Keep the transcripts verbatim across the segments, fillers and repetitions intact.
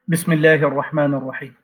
بسم الله الرحمن الرحيم.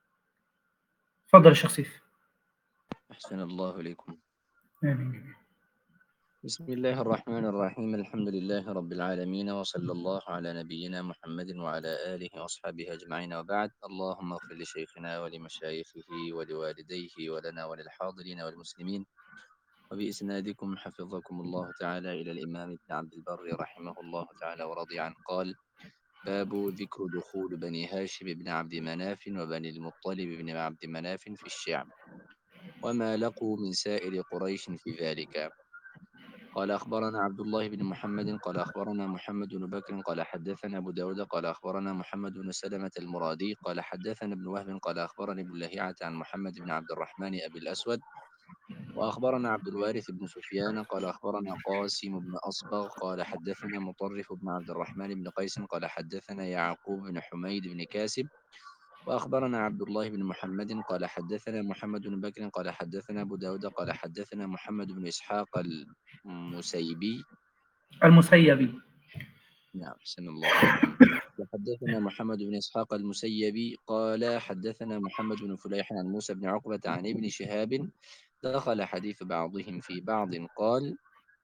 تفضل يا شيخ سيف. أحسن الله إليكم. آمين. بسم الله الرحمن الرحيم. الحمد لله رب العالمين، وصلى الله على نبينا محمد وعلى آله وأصحابه أجمعين، وبعد. اللهم اغفر لشيخنا ولمشايخه ولوالديه ولنا وللحاضرين والمسلمين، وبإسنادكم حفظكم الله تعالى إلى الإمام ابن عبد البر رحمه الله تعالى ورضي عنه قال: باب ذكر دخول بني هاشم بن عبد مناف وبني المطلب بن عبد مناف في الشعب، وما لقوا من سائر قريش في ذلك. قال أخبرنا عبد الله بن محمد قال أخبرنا محمد بن بكر قال حدثنا أبو داود قال أخبرنا محمد بن سلمة المرادي قال حدثنا ابن وهب قال أخبرني ابن لهيعة عن محمد بن عبد الرحمن أبي الأسود، وأخبرنا عبد الوارث بن سفيان قال أخبرنا قاسم بن أصبغ قال حدثنا مطرف بن عبد الرحمن بن قيس قال حدثنا يعقوب بن حميد بن كاسب، وأخبرنا عبد الله بن محمد قال حدثنا محمد بن بكر قال حدثنا أبو داود قال حدثنا محمد بن إسحاق المسيبي. المسيبي. نعم، سن الله عليكم. وحدثنا محمد بن إسحاق المسيبي قال حدثنا محمد بن فليح عن موسى بن عقبة عن ابن شهاب دخل حديث بعضهم في بعض قال: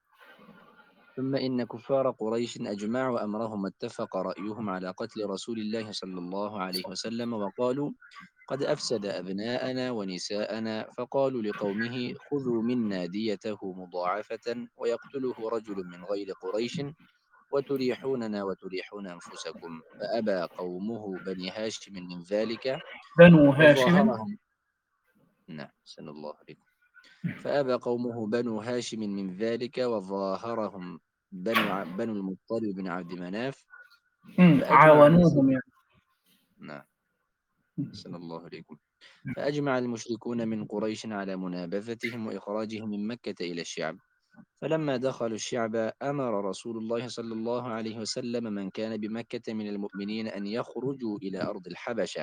ثم إن كفار قريش أجمعوا أمرهم واتفق رأيهم على قتل رسول الله صلى الله عليه وسلم، وقالوا: قد أفسد أبناءنا ونساءنا. فقالوا لقومه: خذوا منا ديته مضاعفة ويقتله رجل من غير قريش وتريحوننا وتريحون أنفسكم. فأبى قومه بني هاشم من ذلك بنو هاشم. وظاهرهم. نعم، سن الله عليكم. فأبى قومه بنو هاشم من ذلك وظاهرهم بنو, ع... بنو المطلب بن عبد مناف. مم. فأجمع المشرك. عاونوهم يعني. نعم، سن الله عليكم. فأجمع المشركون من قريش على منابذتهم وإخراجهم من مكة إلى الشعب. فلما دخلوا الشعب أمر رسول الله صلى الله عليه وسلم من كان بمكة من المؤمنين أن يخرجوا إلى أرض الحبشة،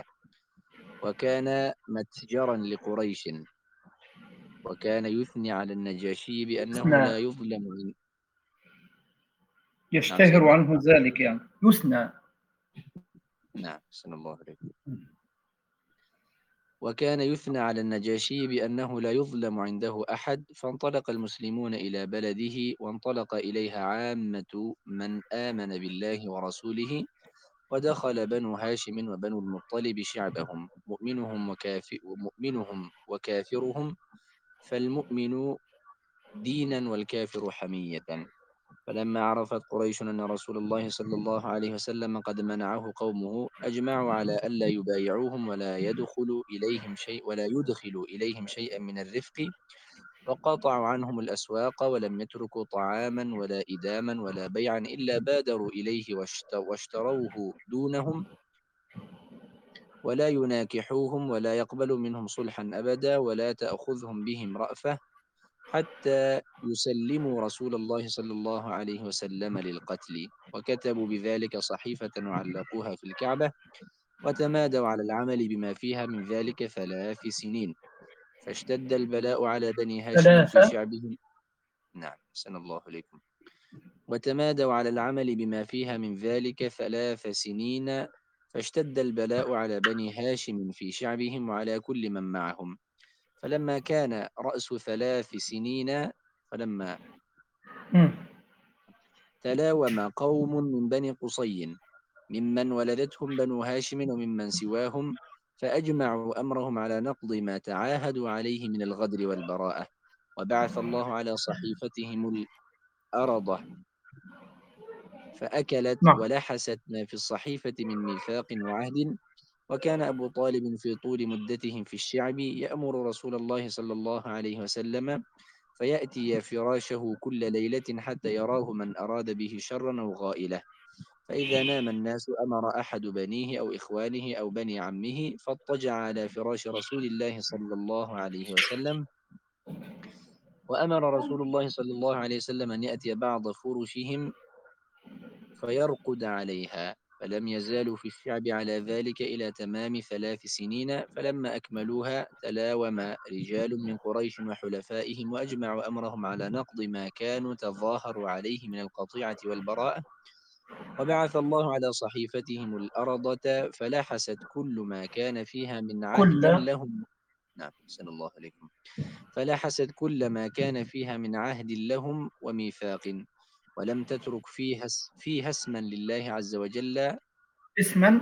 وكان متجرا لقريش، وكان يثني على النجاشي بأنه يثنى. لا يظلم. نعم يشتهر سيدنا. عنه ذلك يعني يثنى. نعم، سن الله عليه. وكان يثنى على النجاشي بأنه لا يظلم عنده أحد. فانطلق المسلمون إلى بلده، وانطلق إليها عامة من آمن بالله ورسوله، ودخل بنو هاشم وبنو المطلب شعبهم، مؤمنهم وكافر مؤمنهم وكافرهم، فالمؤمن دينا والكافر حمية. فلما عرفت قريش أن رسول الله صلى الله عليه وسلم قد منعه قومه، أجمعوا على ألا يبايعوهم ولا يدخل إليهم شيء ولا يدخل إليهم شيئا من الرفق، وقطعوا عنهم الأسواق، ولم يتركوا طعاما ولا إداما ولا بيعا إلا بادروا إليه واشتروه دونهم، ولا يناكحوهم ولا يقبل منهم صلحا أبدا، ولا تأخذهم بهم رأفة حتى يسلموا رسول الله صلى الله عليه وسلم للقتل. وكتبوا بذلك صحيفة وعلقوها في الكعبة، وتمادوا على العمل بما فيها من ذلك ثلاث سنين. فاشتد البلاء على بني هاشم في ثلاثة. شعبهم. نعم، سن الله عليكم. وتمادوا على العمل بما فيها من ذلك ثلاث سنين. فاشتد البلاء على بني هاشم في شعبهم وعلى كل من معهم. فلما كان رأس ثلاث سنين فلما مم. تلاوم قوم من بني قصي ممن ولدتهم بنو هاشم وممن سواهم، فأجمعوا أمرهم على نقض ما تعاهدوا عليه من الغدر والبراءة، وبعث الله على صحيفتهم الأرض فأكلت نعم. ولحست ما في الصحيفة من ميثاق وعهد. وكان أبو طالب في طول مدتهم في الشعب يأمر رسول الله صلى الله عليه وسلم، فيأتي فراشه كل ليلة حتى يراه من أراد به شرا أو غائلة. فإذا نام الناس أمر أحد بنيه أو إخوانه أو بني عمه فاضطجع على فراش رسول الله صلى الله عليه وسلم. وأمر رسول الله صلى الله عليه وسلم أن يأتي بعض فرشهم فيرقد عليها. فلم يزالوا في الشعب على ذلك إلى تمام ثلاث سنين. فلما أكملوها تلاوم رجال من قريش وحلفائهم، وأجمعوا أمرهم على نقض ما كانوا تظاهروا عليه من القطيعة والبراءة، وبعث الله على صحيفتهم الأرضة فلحست كل ما كان فيها من عهد كل لهم. نعم أحسن الله عليكم. فلحست كل ما كان فيها من عهد لهم وميثاق، ولم تترك فيها اس- فيها اسما لله عز وجل. اسما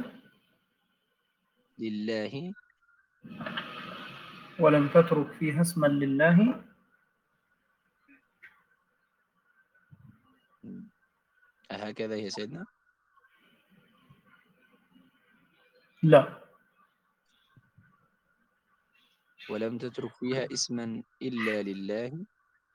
لله. ولم تترك فيها اسما لله. أهكذا يا سيدنا؟ لا. ولم تترك فيها اسما إلا لله.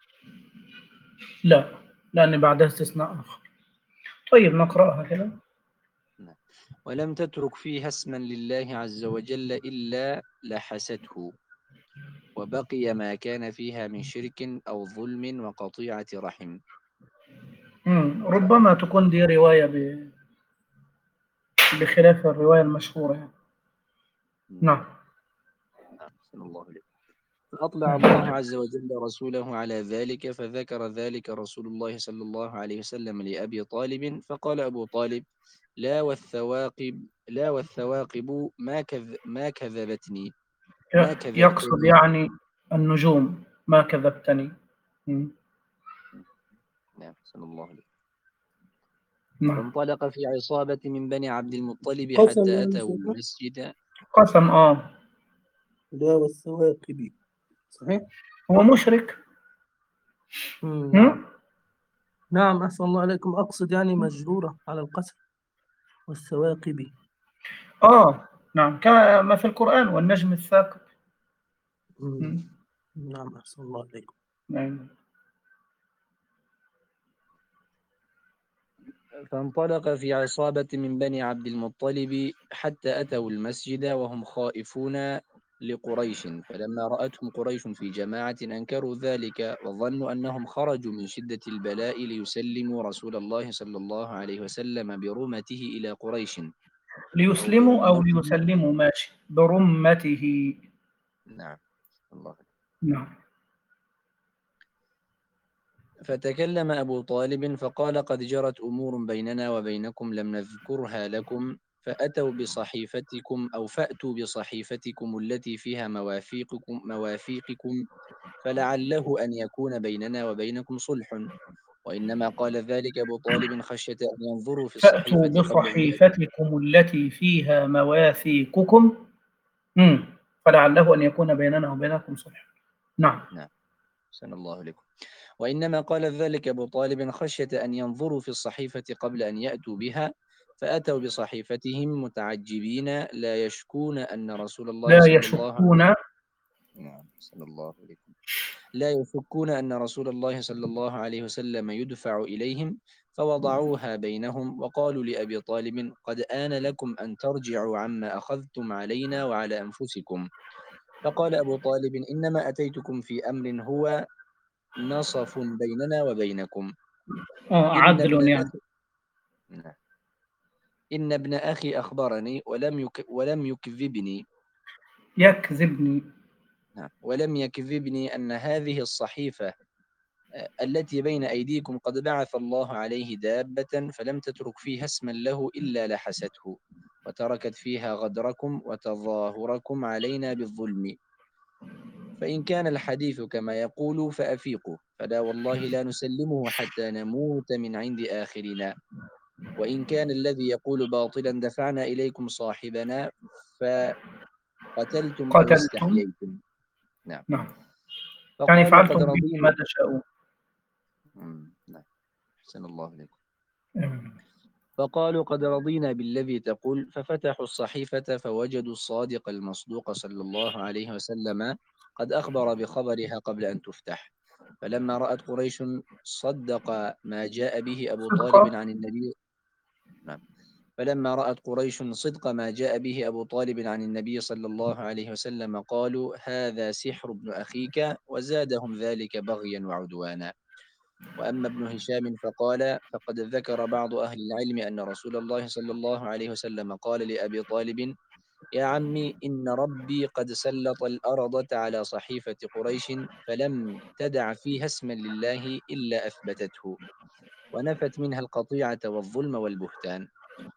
لا، لأن بعدها استثناء آخر. طيب نقرأها كده. نعم. ولم تترك فيها اسما لله عز وجل إلا لحسته، وبقي ما كان فيها من شرك أو ظلم وقطيعة رحم. مم. ربما تكون دي رواية ب... بخلاف الرواية المشهورة يعني. نعم. نعم أحسن الله عليك. فأطلع الله نعم. عز وجل رسوله على ذلك، فذكر ذلك رسول الله صلى الله عليه وسلم لأبي طالب، فقال أبو طالب: لا والثواقب لا والثواقب ما كذ ما كذبتني ما يقصد كذبتني. يعني النجوم ما كذبتني. مم. نعم أحسن الله عليك. نعم. فانطلق في عصابة من بني عبد المطلب قسم حتى يعني أتوا سيدنا. المسجد. قسم آه. لا والثواقب. صحيح. هو مشرك. مم. مم. نعم أحسن الله عليكم، أقصد يعني مجرورة على القسم والثواقب. آه نعم، كما في القرآن والنجم الثاقب. مم. مم. نعم أحسن الله عليكم. نعم. فانطلق في عصابة من بني عبد المطلب حتى أتوا المسجد وهم خائفون لقريش، فلما رأتهم قريش في جماعة أنكروا ذلك وظنوا أنهم خرجوا من شدة البلاء ليسلموا رسول الله صلى الله عليه وسلم برمته إلى قريش أو ليسلموا أو برمته. ليسلموا ماشي برمته. نعم الله. نعم. فتكلم أبو طالب فقال: قد جرت أمور بيننا وبينكم لم نذكرها لكم، فأتوا بصحيفتكم أو فأتوا بصحيفتكم التي فيها مواثيقكم مواثيقكم فلعله أن يكون بيننا وبينكم صلح. وإنما قال ذلك أبو طالب خشية أن ينظروا في فأتوا الصحيفة قبل أن يأتوا. بصحيفتكم التي فيها مواثيقكم. مم. فلعله أن يكون بيننا وبينكم صلح. نعم. نعم أحسن الله لكم. وإنما قال ذلك أبو طالب خشية أن ينظروا في الصحيفة قبل أن يأتوا بها، فأتوا بصحيفتهم متعجبين لا يشكون أن رسول الله لا صلى الله عليه يشكون. نعم صلى الله عليكم لا يشكون أن رسول الله صلى الله عليه وسلم يدفع إليهم، فوضعوها بينهم وقالوا لأبي طالب: قد آن لكم أن ترجعوا عما أخذتم علينا وعلى أنفسكم. فقال أبو طالب: إنما أتيتكم في أمر هو نصف بيننا وبينكم. آه إن ابن عدل يعني. أخي نعم. إن ابن أخي أخبرني ولم يك ولم يكذبني. يكذبني. نعم ولم يكذبني أن هذه الصحيفة آه، التي بين أيديكم قد بعث الله عليه دابة فلم تترك فيها اسما له إلا لحسته، وتركت فيها غدركم وتظاهركم علينا بالظلم. فإن كان الحديث كما يقول فأفيقوا، فلا والله لا نسلمه حتى نموت من عند آخرنا. وإن كان الذي يقول باطلا دفعنا إليكم صاحبنا فقتلتم أو قتلتم. استحييتم. نعم. نعم. يعني فقالوا قد فعلتم به رضينا. ما تشاءون. مم، نعم أحسن الله عليكم. آمين. فقالوا قد رضينا بالذي تقول، ففتحوا الصحيفة فوجدوا الصادق المصدوق صلى الله عليه وسلم قد أخبر بخبرها قبل أن تفتح. فلما رأت قريش صدق ما جاء به أبو طالب صدق. عن النبي. نعم. فلما رأت قريش صدق ما جاء به أبو طالب عن النبي صلى الله عليه وسلم قالوا: هذا سحر ابن أخيك، وزادهم ذلك بغيا وعدوانا. وأما ابن هشام فقال: فقد ذكر بعض أهل العلم أن رسول الله صلى الله عليه وسلم قال لأبي طالب: يا عمي إن ربي قد سلط الأرض على صحيفة قريش فلم تدع فيها اسما لله إلا أثبتته، ونفت منها القطيعة والظلم والبهتان.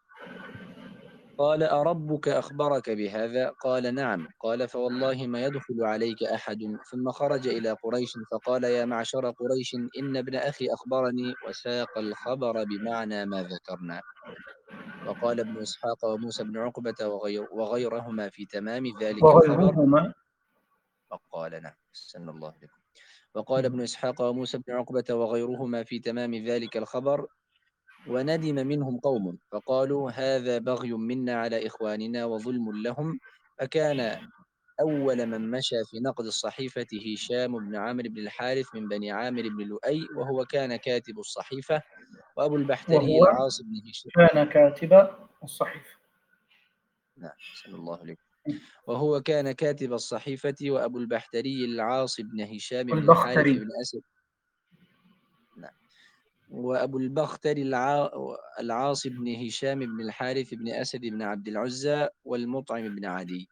قال أربك أخبرك بهذا؟ قال نعم. قال فوالله ما يدخل عليك أحد. ثم خرج إلى قريش فقال يا معشر قريش إن ابن أخي أخبرني، وساق الخبر بمعنى ما ذكرنا. وقال ابن إسحاق وموسى بن عقبة وغير وغيرهما في تمام ذلك الخبر. وغيرهما. وقال نعم سن الله بكم. وقال ابن إسحاق وموسى بن عقبة وغيرهما في تمام ذلك الخبر. وندم منهم قوم فقالوا هذا بغي منا على إخواننا وظلم لهم. فكان أول من مشى في نقد الصحيفة هشام بن عامر بن الحارث من بني عامر بن لؤي، وهو كان كاتب الصحيفة. وأبو البحتري وهو العاص بن هشام. كان كاتب الصحيفة. نعم أحسن الله عليكم. وهو كان كاتب الصحيفة. وأبو البحتري العاص بن هشام بن الحارث البختري. بن أسد. نعم. وأبو البختر الع... العاص بن هشام بن الحارث بن أسد بن عبد العزى والمطعم بن عدي.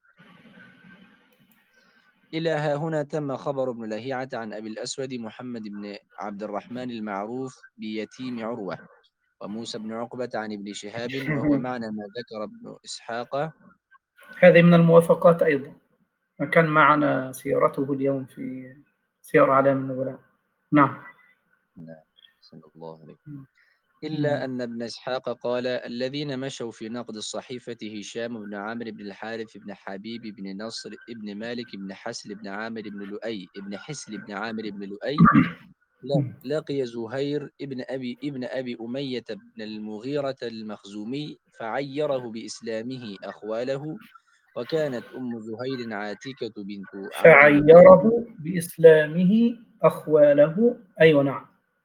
إلى ها هنا تم خبر ابن لهيعة عن أبي الأسود محمد بن عبد الرحمن المعروف بيتيم عروة، وموسى بن عقبة عن ابن شهاب، وهو معنى ما ذكر ابن إسحاق. هذه من الموافقات أيضا، كان معنا سيرته اليوم في سير أعلام النبلاء. نعم. نعم صلى الله عليه. إلا أن ابن إسحاق قال الذين مشوا في نقد الصحيفة هشام بن عامر بن الحارث بن حبيب بن نصر بن مالك بن حسل بن عامر بن لؤي ابن حسل بن عامر بن لؤي. لقي زهير ابن أبي ابن أبي أمية بن المغيرة المخزومي فعيره بإسلامه أخواله. وكانت أم زهير عاتكة بنت عبد المطلب. فعيره بإسلامه أخواله. أيوة نعم.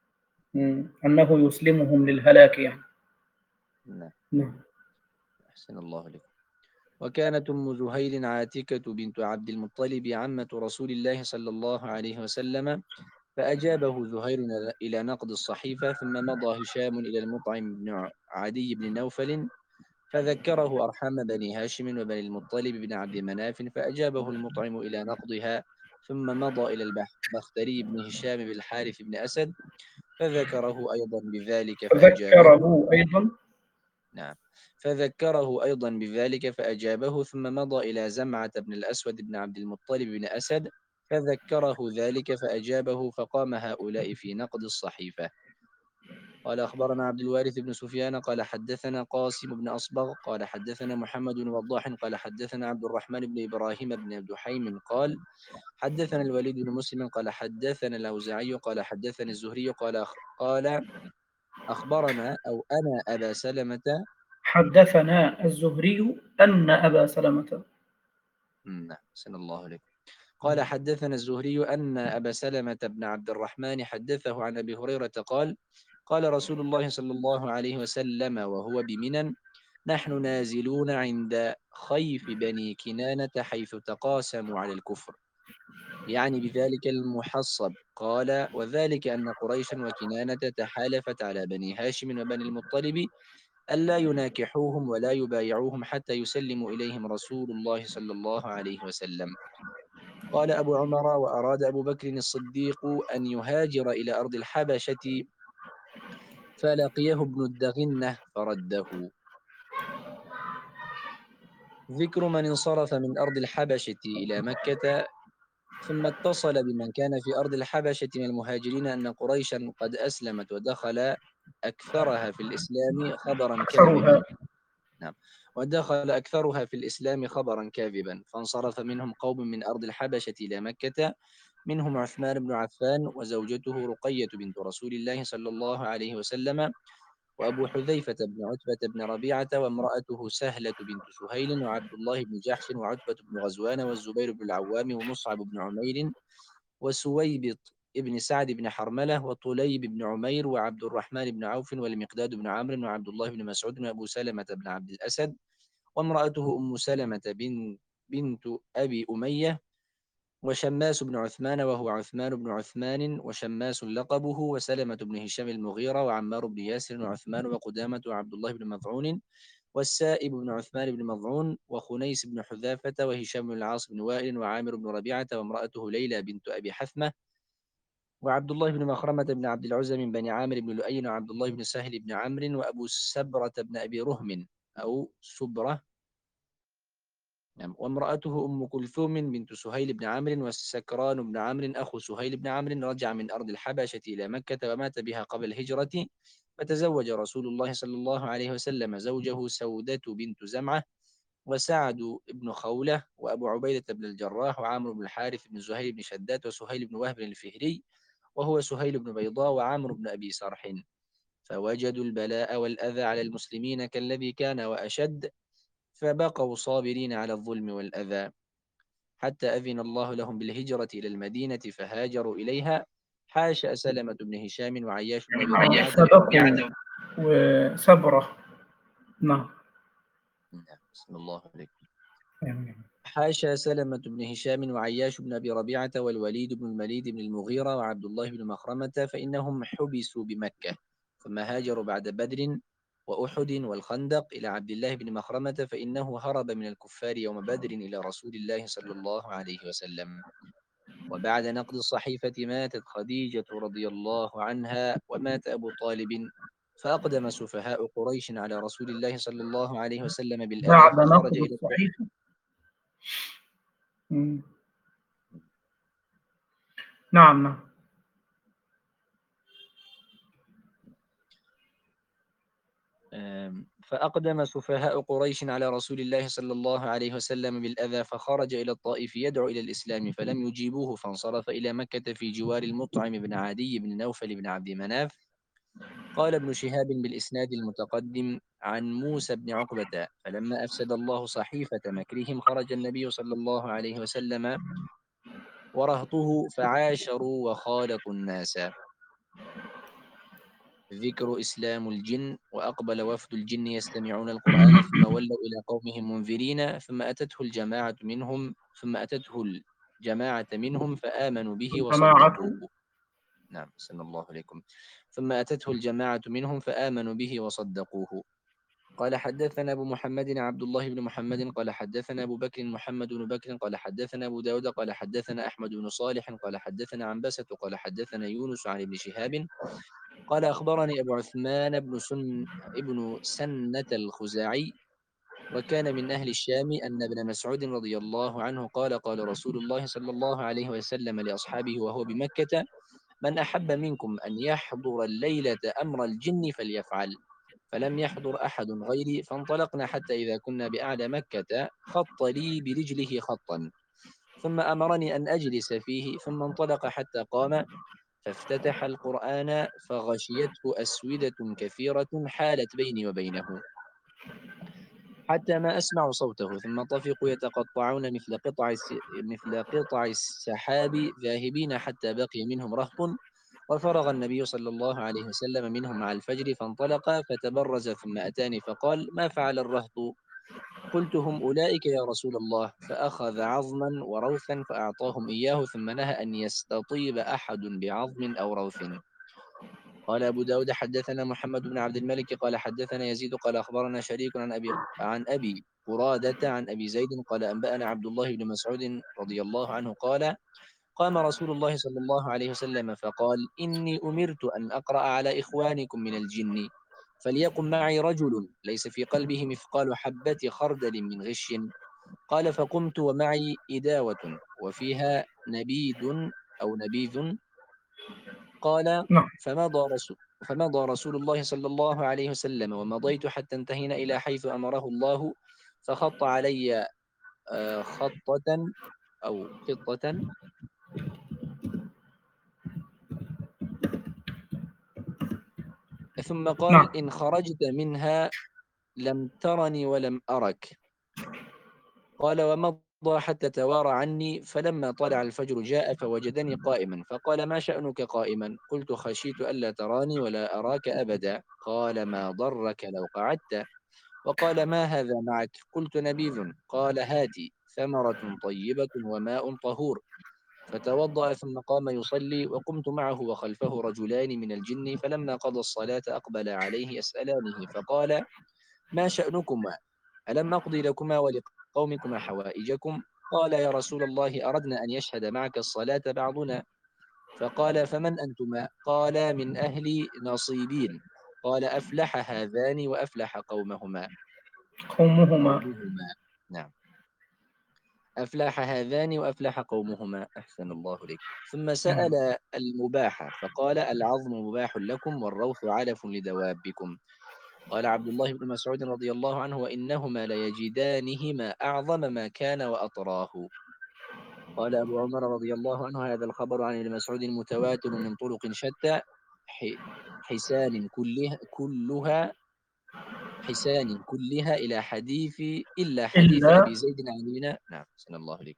أنه يسلمهم للهلاك يعني. نعم نعم. أحسن الله عليكم. وكانت أم زهير عاتكة بنت عبد المطلب عمة رسول الله صلى الله عليه وسلم. فأجابه زهير إلى نقد الصحيفة. ثم مضى هشام إلى المطعم بن عدي بن نوفل فذكره أرحام بني هاشم وبني المطلب بن عبد مناف. فأجابه المطعم إلى نقضها. ثم مضى إلى البختري بن هشام بن الحارث بن أسد فذكره أيضا بذلك فأجابه. فذكره أيضا. نعم. فذكره أيضا بذلك فأجابه. ثم مضى إلى زمعة بن الأسود بن عبد المطلب بن أسد فذكره ذلك فأجابه. فقام هؤلاء في نقد الصحيفة. قال أخبرنا عبد الوارث بن سفيان قال حدثنا قاسم بن أصبغ قال حدثنا محمد بن وضاح قال حدثنا عبد الرحمن بن إبراهيم بن دحيم قال حدثنا الوليد بن مسلم قال حدثنا الأوزاعي قال حدثني الزهري قال أخ قال أخبرنا أو أنا أبا سلمة. حدثنا الزهري أن أبا سلمة. نعم سن الله عليكم. قال حدثنا الزهري أن أبا سلمة بن عبد الرحمن حدثه عن أبي هريرة قال قال رسول الله صلى الله عليه وسلم وهو بمنى نحن نازلون عند خيف بني كنانة حيث تقاسموا على الكفر، يعني بذلك المحصب. قال وذلك أن قريشا وكنانة تحالفت على بني هاشم وبني المطلب ألا يناكحوهم ولا يبايعوهم حتى يسلموا إليهم رسول الله صلى الله عليه وسلم. قال أبو عمر وأراد أبو بكر الصديق أن يهاجر إلى أرض الحبشة فلقيه ابن الدغنة فرده. ذكر من انصرف من أرض الحبشة إلى مكة. ثم اتصل بمن كان في أرض الحبشة من المهاجرين أن قريشا قد أسلمت ودخل أكثرها في الإسلام خبرا كاذبا. أكثرها. نعم. ودخل أكثرها في الإسلام خبرا كاذبا. فانصرف منهم قوم من أرض الحبشة إلى مكة منهم عثمان بن عفان وزوجته رقية بنت رسول الله صلى الله عليه وسلم وأبو حذيفة بن عتبة بن ربيعة وامرأته سهلة بنت سهيل وعبد الله بن جحش وعتبة بن غزوان والزبير بن العوام ومصعب بن عمير وسويبط ابن سعد بن حرملة وطليب بن عمير وعبد الرحمن بن عوف والمقداد بن عمرو وعبد الله بن مسعود وأبو سلمة بن عبد الأسد وامرأته أم سلمة بن بنت أبي أمية وشماس بن عثمان وهو عثمان بن عثمان وشماس لقبه وسلمة بن هشام المغيرة وعمار بن ياسر وعثمان وقدامة وعبد الله بن مظعون والسائب بن عثمان بن مظعون وخنيس بن حذافة وهشام بن العاص بن وائل وعامر بن ربيعة وامرأته ليلى بنت أبي حثمة وعبد الله بن مخرمة بن عبد العزى من بني عامر بن لؤي، وعبد الله بن سهل بن عمرو، وأبو سبرة بن أبي رهم أو سبرة، نعم، وامرأته أم كلثوم بنت سهيل بن عمرو، والسكران بن عمرو أخو سهيل بن عمرو رجع من أرض الحبشة إلى مكة ومات بها قبل الهجرة، فتزوج رسول الله صلى الله عليه وسلم زوجه سودة بنت زمعة، وسعد بن خولة، وأبو عبيدة بن الجراح، وعامر بن الحارث بن زهير بن شداد، وسهيل بن وهب الفهري وهو سهيل بن بيضاء، وعامر بن أبي سرح، فوجدوا البلاء والأذى على المسلمين كالذي كان وأشد، فبقوا صابرين على الظلم والأذى حتى أذن الله لهم بالهجرة إلى المدينة فهاجروا إليها. حاشا سلمة بن هشام وعياش بن أبي ربيعة سبقوا وسبرة. نعم. بسم الله عليكم. آمين. حاشا سلمة بن هشام وعياش بن أبي ربيعة والوليد بن المليد بن المغيرة وعبد الله بن مخرمة، فإنهم حبسوا بمكة، ثم هاجروا بعد بدر وأحد والخندق إلى عبد الله بن مخرمة، فإنه هرب من الكفار يوم بدر إلى رسول الله صلى الله عليه وسلم. وبعد نقض الصحيفة ماتت خديجة رضي الله عنها، ومات أبو طالب، فأقدم سفهاء قريش على رسول الله صلى الله عليه وسلم بالأذى، بعد فخرج نقض إلى الصحيفة. مم. نعم نعم. فأقدم سفهاء قريش على رسول الله صلى الله عليه وسلم بالأذى، فخرج إلى الطائف يدعو إلى الإسلام، فلم يجيبوه، فانصرف إلى مكة في جوار المطعم بن عدي بن نوفل بن عبد مناف. قال ابن شهاب بالإسناد المتقدم عن موسى بن عقبة: فلما أفسد الله صحيفة مكرهم خرج النبي صلى الله عليه وسلم ورهطه فعاشروا وخالطوا الناس. ذكر إسلام الجن. وأقبل وفد الجن يستمعون القرآن، ثم ولوا إلى قومهم منذرين، ثم أتته الجماعة منهم ثم أتته الجماعة منهم فآمنوا به الجماعة. وصدقوه. نعم، صلى الله عليكم. ثم أتته الجماعة منهم فآمنوا به وصدقوه. قال حدثنا أبو محمد عبد الله بن محمد قال حدثنا أبو بكر محمد بن بكر قال حدثنا أبو داود قال حدثنا أحمد بن صالح قال حدثنا عنبسة قال حدثنا يونس عن ابن شهاب قال أخبرني أبو عثمان بن سن ابن سنة الخزاعي، وكان من أهل الشام، أن ابن مسعود رضي الله عنه قال قال رسول الله صلى الله عليه وسلم لأصحابه وهو بمكة: من أحب منكم أن يحضر الليلة أمر الجن فليفعل. فلم يحضر أحد غيري، فانطلقنا حتى إذا كنا بأعلى مكة خط لي برجله خطا، ثم أمرني أن أجلس فيه، ثم انطلق حتى قام فافتتح القرآن فغشيته أسودة كثيرة حالت بيني وبينه حتى ما أسمع صوته، ثم طفقوا يتقطعون مثل قطع مثل قطع السحاب ذاهبين حتى بقي منهم رهط، وفرغ النبي صلى الله عليه وسلم منهم مع الفجر، فانطلق فتبرز ثم أتاني فقال: ما فعل الرهط؟ قلت: هم أولئك يا رسول الله. فأخذ عظما وروثا فأعطاهم إياه، ثم نهى أن يستطيب أحد بعظم أو روث. قال أبو داود حدثنا محمد بن عبد الملك قال حدثنا يزيد قال أخبرنا شريك عن أبي عن أبي قرادة عن أبي زيد قال أنبأنا عبد الله بن مسعود رضي الله عنه قال: قام رسول الله صلى الله عليه وسلم فقال: إني أمرت أن أقرأ على إخوانكم من الجن، فليقم معي رجل ليس في قلبه مثقال حبة خردل من غش. قال: فقمت ومعي إداوة وفيها نبيذ أو نبيذ. قال: نعم. فمضى رسول فمضى رسول الله صلى الله عليه وسلم، ومضيت حتى انتهينا إلى حيث أمره الله، فخط علي آه، خطة أو خطة، ثم نعم. قال: إن خرجت منها لم ترني ولم أرك. قال: ومضى حتى توارى عني، فلما طلع الفجر جاء فوجدني قائما، فقال: ما شأنك قائما؟ قلت: خشيت ألا تراني ولا أراك أبدا. قال: ما ضرك لو قعدت؟ وقال: ما هذا معك؟ قلت: نبيذ. قال: هاتي ثمرة طيبة وماء طهور. فتوضأ ثم قام يصلي، وقمت معه وخلفه رجلان من الجن، فلما قضى الصلاة أقبل عليه يسألانه، فقال: ما شأنكما؟ ألم أقضي لكما ولقومكما حوائجكم؟ قال: يا رسول الله، أردنا أن يشهد معك الصلاة بعضنا. فقال فمن أنتما؟ قال من أهل نصيبين. قال أفلح هذان وأفلح قومهما. قومهما. قومهما نعم، أفلح هذان وأفلح قومهما. أحسن الله إليك. ثم سأل المباح فقال العظم مباح لكم والروث علف لدوابكم. قال عبد الله بن مسعود رضي الله عنه وإنهما ليجدانهما أعظم ما كان وأطراه. قال أبو عمر رضي الله عنه هذا الخبر عن ابن مسعود متواتر من طرق شتى حسان كلها كلها حسان كلها إلى حديث إلا حديث إلا أبي زيد عن ابن نعم سن الله عليكم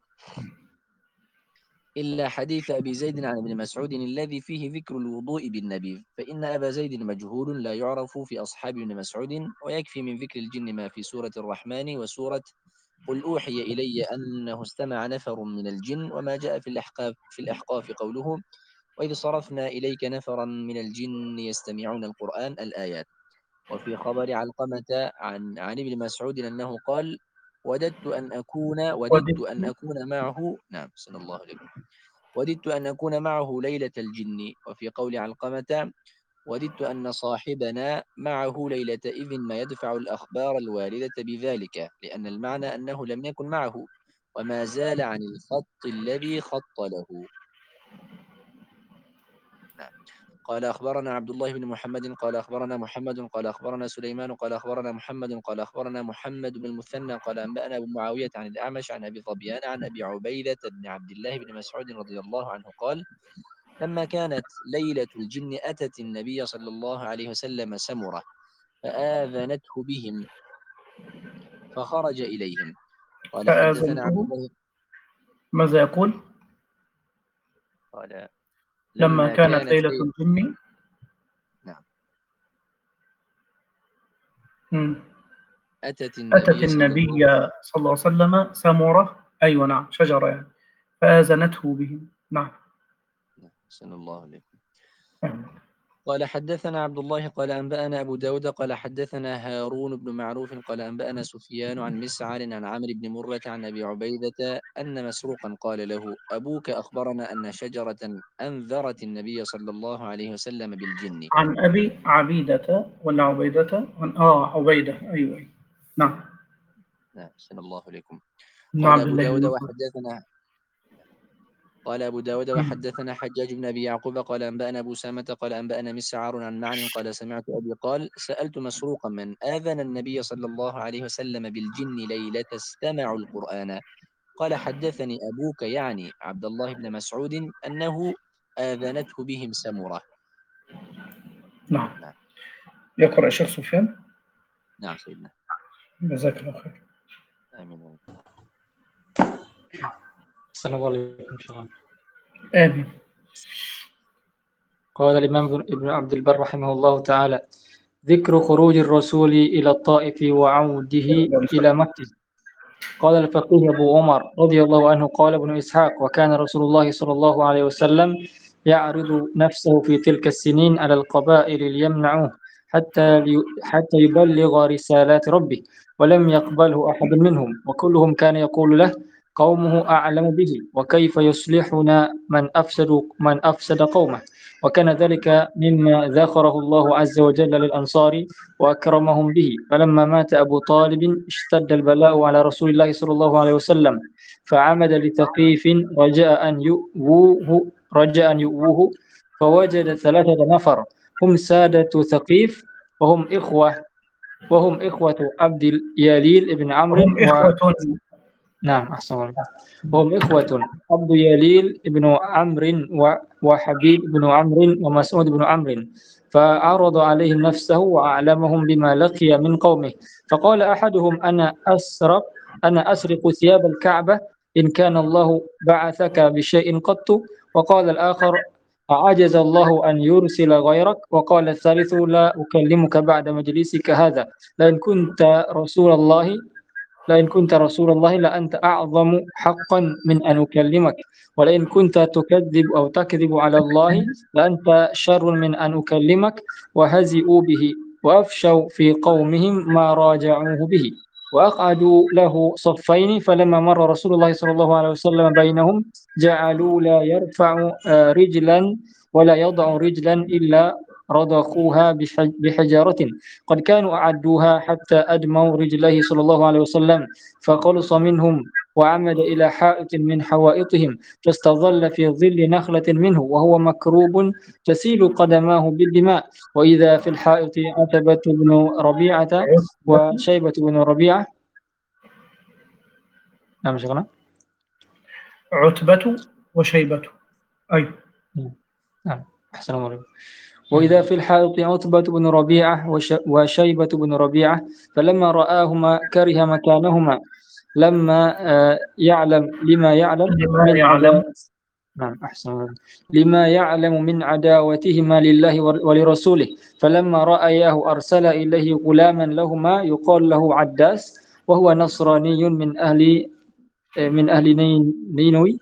إلا حديث أبي زيد عن ابن مسعود الذي فيه ذكر الوضوء بالنبيذ، فإن أبا زيد مجهول لا يعرف في أصحاب ابن مسعود، ويكفي من ذكر الجن ما في سورة الرحمن وسورة قل أوحي إلي أنه استمع نفر من الجن، وما جاء في الأحقاف في الأحقاف قوله وإذ صرفنا إليك نفرا من الجن يستمعون القرآن الآيات. وفي خبر علقمة عن عن ابن مسعود أنه قال وددت أن أكون وددت أن أكون معه نعم صلى الله عليه وسلم وددت أن أكون معه ليلة الجن. وفي قول علقمة وددت أن صاحبنا معه ليلة إذ ما يدفع الأخبار الواردة بذلك، لأن المعنى أنه لم يكن معه وما زال عن الخط الذي خط له. نعم. قال أخبرنا عبد الله بن محمد قال أخبرنا محمد قال أخبرنا سليمان قال أخبرنا محمد قال أخبرنا محمد بن المثنى قال أنبأنا أبو معاوية عن الأعمش عن أبي ظبيان عن أبي عبيدة بن عبد الله بن مسعود رضي الله عنه قال لما كانت ليلة الجن أتت النبي صلى الله عليه وسلم سمرة فآذنته بهم فخرج إليهم. قال حدثنا عبد فآذنته. الله ماذا يقول؟ قال لما لما كانت كانت ليلة ليلة الجن. نعم مم. أتت أتت النبي صلى النبي الله صلى الله عليه وسلم سمرة. أيوة نعم، شجرة يعني. فآذنته بهم. نعم. صلى الله عليه قال حدثنا عبد الله قال أنبأنا أبو داود قال حدثنا هارون بن معروف قال أنبأنا سفيان عن مسعر عن عمرو بن مرة عن أبي عبيدة أن مسروقا قال له أبوك أخبرنا أن شجرة أنذرت النبي صلى الله عليه وسلم بالجن. عن أبي عبيدة ولا عبيدة؟ عن آه عبيدة. أيوة, أيوة. نعم. نعم صلى الله عليكم. نعم قال أبو بالله داود المصر. وحدثنا قال أبو داود وحدثنا حجاج بن أبي يعقوب قال أنبأنا أبو سامة قال أنبأنا مسعر عن معن قال سمعت أبي قال سألت مسروقا من آذن النبي صلى الله عليه وسلم بالجن ليلة استمعوا القرآن. قال حدثني أبوك يعني عبد الله بن مسعود أنه آذنته بهم سمرة. نعم. نعم. يقرأ الشيخ سفيان. نعم سيدنا. جزاك الله خير. آمين. السلام عليكم إن شاء الله. آمين. قال الإمام ابن عبد البر رحمه الله تعالى ذكر خروج الرسول إلى الطائف وعوده إلى مكة. قال الفقيه أبو عمر رضي الله عنه قال ابن إسحاق وكان رسول الله صلى الله عليه وسلم يعرض نفسه في تلك السنين على القبائل ليمنعوه حتى حتى يبلغ رسالات ربه ولم يقبله أحد منهم وكلهم كان يقول له قومه أعلم به وكيف يصلحنا من أفسد من أفسد قومه. وكان ذلك مما ذكره الله عز وجل للأنصار وأكرمهم به. فلما مات أبو طالب اشتد البلاء على رسول الله صلى الله عليه وسلم فعمد لثقيف رجاء أن يؤوه رجاء أن يؤوه فوجد ثلاثة نفر هم سادة ثقيف وهم إخوة وهم إخوة عبد ياليل ابن عمرو هم إخوة و... نعم أحسن الله. وهم إخوة عبد ياليل ابن عمرو وحبيب بن عمرو ومسعود بن عمرو. فعرض عليهم نفسه وأعلمهم بما لقي من قومه. فقال أحدهم أنا أسرق أنا أسرق ثياب الكعبة إن كان الله بعثك بشيء قط. وقال الآخر عجز الله أن يرسل غيرك. وقال الثالث لا أكلمك بعد مجلسك هذا لأن كنت رسول الله لئن كنت رسول الله لأنت أعظم حقا من أن أكلمك ولئن كنت تكذب أو تكذب على الله لأنت شر من أن أكلمك. وهزئوا به وأفشوا في قومهم ما راجعوه به. وأقعدوا له صفين، فلما مر رسول الله صلى الله عليه وسلم بينهم جعلوا لا يرفع رجلا ولا يضع رجلا إلا رضخوها بحجارة قد كانوا أعدوها حتى أدموا رجليه صلى الله عليه وسلم، فخلص منهم وعمد إلى حائط من حوائطهم فاستظل في ظل نخلة منه وهو مكروب تسيل قدماه بالدماء، وإذا في الحائط عتبة بن ربيعة وشيبة بن ربيعة. نعم شيخنا. عتبة وشيبة. أي نعم أحسن الله. وإذا في الحائط عتبة بن ربيعة وشيبة بن ربيعة، فلما رآهما كره مكانهما لما يعلم لما يعلم من عداوة نعم أحسن الله. لما يعلم من عداوتهما لله ولرسوله، فلما رأياه أرسل إليه غلاما لهما يقال له عداس وهو نصراني من أهل من أهل نينوي